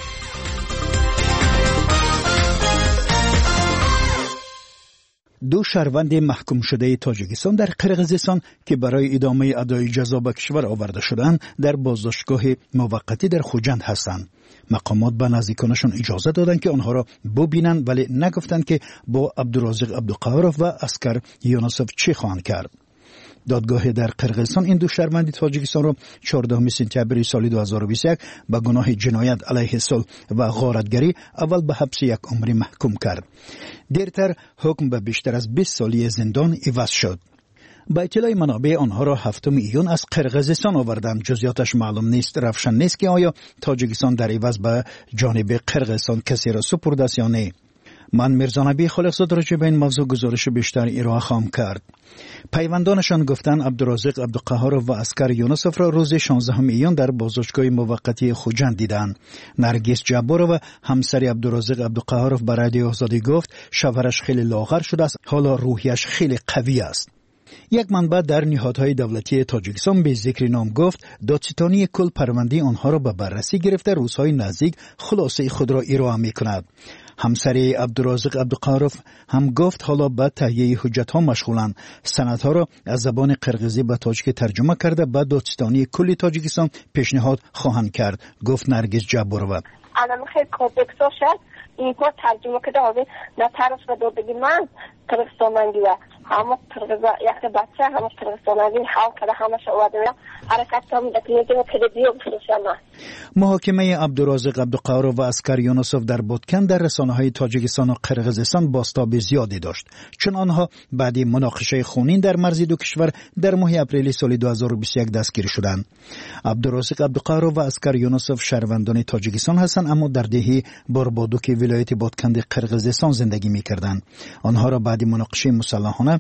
دو شهروند محکوم شده تاجیکستان در قرقیزستان که برای ادامه ادای جزا به کشور آورده شدند در بازداشتگاه موقتی در خوجند هستند. مقامات به نزدیکانشان اجازه دادند که آنها را ببینند، ولی نگفتند که با عبدالرازق عبدالقهارov و اسکر یونسوف چه خواهند کرد. دادگاه در قرقیزستان این دو شهروند تاجیکستان را 14 سپتامبر سال 2021 به گناه جنایت علیه صلح و غارتگری اول به حبس 1 عمری محکوم کرد. دیرتر حکم به بیشتر از 20 سالی زندان عوض شد. با اطلاع منابع آنها را 7 ایون از قرقیزستان آوردند. جزئیاتش معلوم نیست. روشن نیست که آیا تاجیکستان در عوض به جانب قرقیزستان کسی را سپرده است یا نه. من میرزا نبی خالقزاد راجع به این موضوع گزارش بیشتر ارائه خواهم کرد. پیوندانشان گفتند عبدالرازق عبدالقهارov و اسکر یونسوف را روز 16 ایون در بازداشتگاه موقتی خوجند دیدند. نرگس جبارova همسر عبدالرازق عبدالقهارov به رادیو آزادی گفت شوهرش خیلی لاغر شده است، حالا روحیش خیلی قوی است. یک منبع در نهادهای دولتی تاجیکستان به ذکر نام گفت دادستانی کل پرونده آنها را به بررسی گرفته روزهای نزدیک خلاصه خود را ارائه می‌کند. همسر عبدالرازق عبدالقهارov هم گفت حالا به تهیه حجت‌ها مشغولند. سندها را از زبان قرقیزی به تاجیکی ترجمه کرده به دادستانی کل تاجیکستان پیشنهاد خواهند کرد، گفت نرگس جبارova. الان خیلی کمپکس شد اینها ترجمه کرده آوی نه طرف به دو بگی من قرقستانگی و همه قرقیزا یک بچه همه قرقستانگی حال کرده همه شواده حرکت هم دکنیدی و تلویزیون بخشنه. محاکمه عبدالرازق عبدالقهارov و اسکر یونسوف در بودکن در رسانه‌های تاجیکستان و قرقیزستان بازتاب زیادی داشت، چون آنها بعد مناقشه خونین در مرز دو کشور در ماه اپریل سال 2021 دستگیر شدند. عبدالرازق عبدالقهارov و اسکر یونسوف شهروندان تاجیکستان هستند، اما در دهه باربادوک ولایت بودکند قرقیزستان زندگی می‌کردند. آنها را بعد مناقشه مسلحانه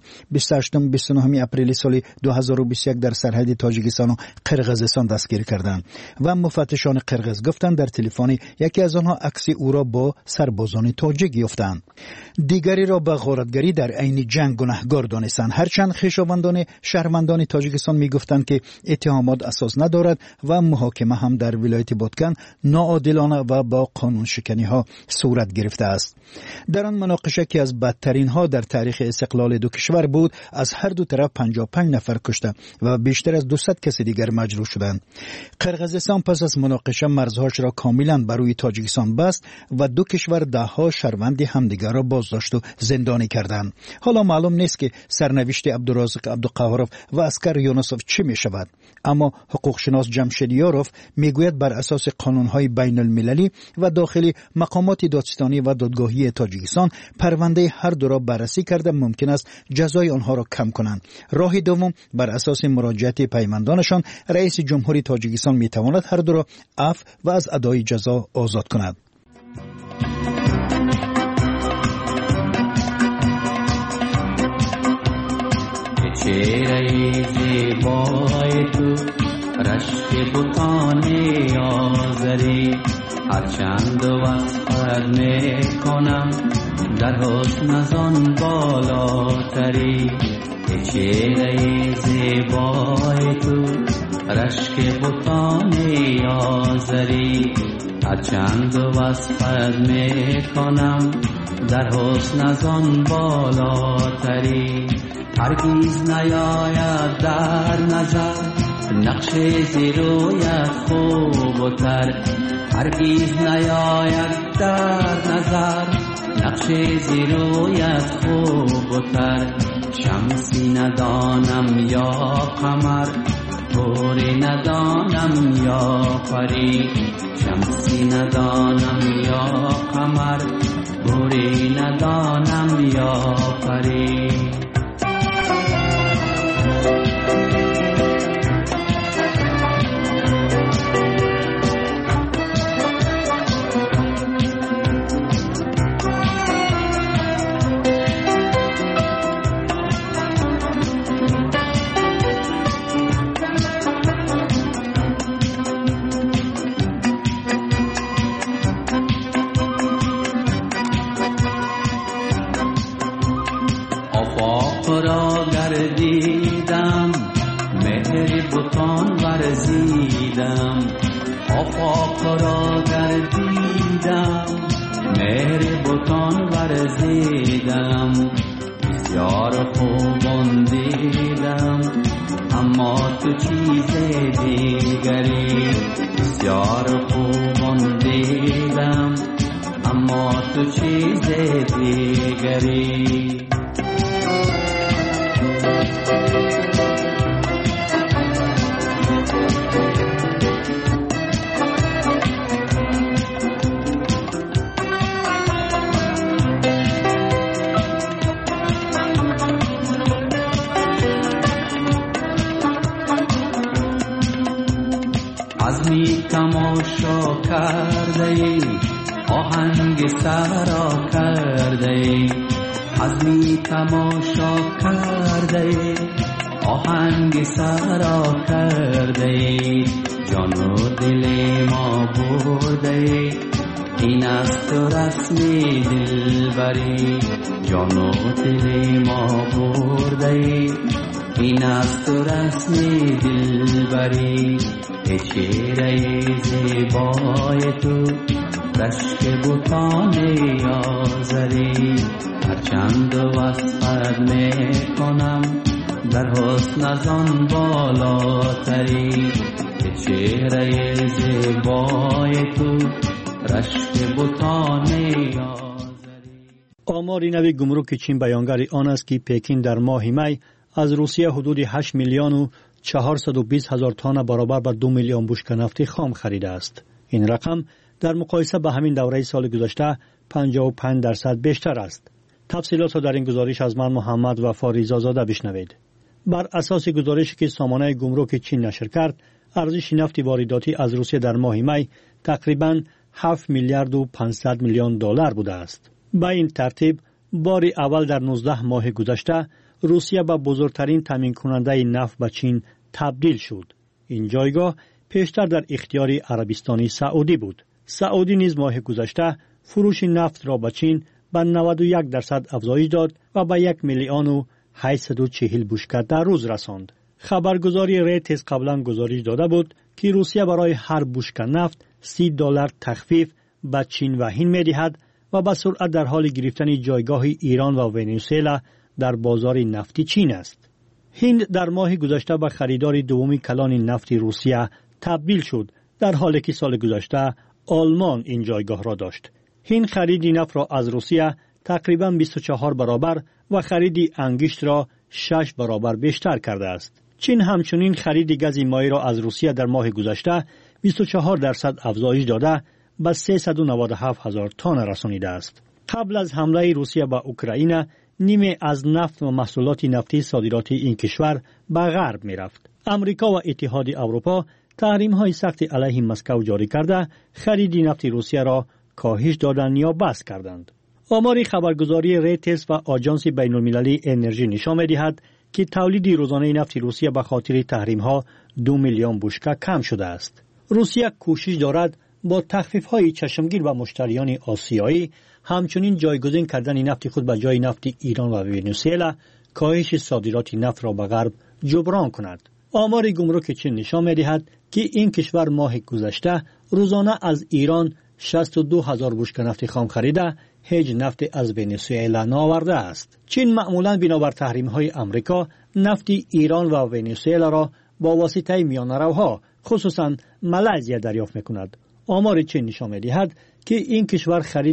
28-29 اپریل سال 2021 در سرحد تاجیکستان و قرقیزستان دستگیر کردند و مفتشان قرقیز گفتند در تلفن یکی از آنها عکس او را با سربازان تاجیک یافتند. دیگری را به غارتگری در عین جنگ گناهکار دانستند، هرچند خویشاوندان شهروندان تاجیکستان میگفتند که اتهامات اساس ندارد و محاکمه هم در ولایت بودکن ناعادلانه و با قانون شکنی ها صورت گرفته است. در آن مناقشه که از بدترین ها در تاریخ استقلال دو کشور بود، از هر دو طرف 55 نفر کشته و بیشتر از 200 کس دیگر مجروح شدند. قرقیزستان پس از مناقشه مرزهاش را کاملا بر روی تاجیکستان بست و دو کشور دهها شهروند همدیگر را بازداشت و زندانی کردند. حالا معلوم نیست که سرنوشت عبدالرازق عبدالقهارov و اسکر یونسوف چه می شود، اما حقوقشناس جمشید یاروف میگوید بر اساس قانونهای بین المللی و داخلی مقامات دادستانی و دادگاهی تاجیکستان پرونده هر دو را بررسی کرده ممکن است جزای آنها را کم کنند. راه دوم بر اساس مراجعت پیماندانشان رئیس جمهوری تاجیکستان میتواند هر دو را عفو و از ادای جزا آزاد کند. چهره زیبای تو رشک بتان آزری هرچند وصفت میکنم در حسن از آن بالاتری چهره زیبای تو رشک بتان آزری هرچند وصفت میکنم در حسن از آن بالاتری هرگز نیاید در نظر نقش زیرویت خوبتر هرگز نیاید در نظر نقش زیرویت خوبتر شمسی ندانم یا قمر توری ندانم یا پری شمسی ندانم یا قمر توری ندانم یا پری آفاق را گردیدم مهر بتان ورزیدم بسیار خوبان دیدم اما تو چیز دیگری بسیار خوبان دیدم اما تو چیز دیگری تماشا کرده ای آهنگ سرا کرده ای عزمی تماشا کرده ای آهنگ سرا کرده ای جان و دل ما برده ای این است رسمی دلبری جان و دل ما برده ای این است رسمی دلبری چهره زیبای تو رشک بتان آزری هرچند وصفت میکنم در حسن از آن بالاتری چهره زیبای تو رشک بتان آزری. آمار نوی گمرک چین بیانگر آن است که پکین در ماه می از روسیه حدود 8 میلیون و 420 هزار تن برابر با 2 میلیون بشکه نفت خام خریده است. این رقم در مقایسه با همین دوره سال گذشته 55% بیشتر است. تفصیلات را در این گزارش از من محمد وفا ریزازاده بشنوید. بر اساس گزارشی که سامانه گمرک چین نشر کرد، ارزش نفت وارداتی از روسیه در ماه می تقریباً 7 میلیارد و 500 میلیون دلار بوده است. با این ترتیب بار اول در 19 ماه گذشته روسیه به بزرگترین تامین کننده نفت به چین تبدیل شد. این جایگاه پیشتر در اختیار عربستان سعودی بود. سعودی نیز ماه گذشته فروش نفت را به چین به 91% افزایش داد و به 1 میلیون و 840 بشکه در روز رساند. خبرگزاری ریتس قبلا گزارش داده بود که روسیه برای هر بشکه نفت $30 تخفیف به چین و هند می‌دهد و به سرعت در حال گرفتن جایگاه ایران و ونزوئلا در بازار نفتی چین است. هند در ماه گذشته به خریدار دومی کلان نفت روسیه تبدیل شد، در حالی که سال گذشته آلمان این جایگاه را داشت. هند خرید نفت را از روسیه تقریباً 24 برابر و خرید انگشت را 6 برابر بیشتر کرده است. چین همچنین خرید گاز مایع را از روسیه در ماه گذشته 24% افزایش داده به 397 هزار تن رسانیده است. قبل از حمله روسیه به اوکراین، نیمه از نفت و محصولات نفتی صادرات این کشور به غرب می رفت. امریکا و اتحاد اروپا تحریم‌های سخت علیه مسکو جاری کرده خرید نفت روسیه را کاهش دادند یا بس کردند. آمار خبرگزاری ریتس و آژانس بین‌المللی انرژی نشان می‌دهد که تولید روزانه نفت روسیه به خاطر تحریم‌ها 2 میلیون بشکه کم شده است. روسیه کوشش دارد با تخفیف‌های چشمگیر به مشتریان آسیایی همچنین جایگزین کردن نفت خود به جای نفت ایران و ونزوئلا کاهش صادرات نفت را به غرب جبران کند. آمار گمرک چین نشان می‌دهد که این کشور ماه گذشته روزانه از ایران 62,000 بشکه نفت خام خریده، هیچ نفت از ونزوئلا نآورده است. چین معمولاً بنابر تحریم‌های آمریکا نفت ایران و ونزوئلا را با واسطه میانه‌روها خصوصاً مالزی دریافت می‌کند. آمار چین نشان می‌دهد که این کشور خرید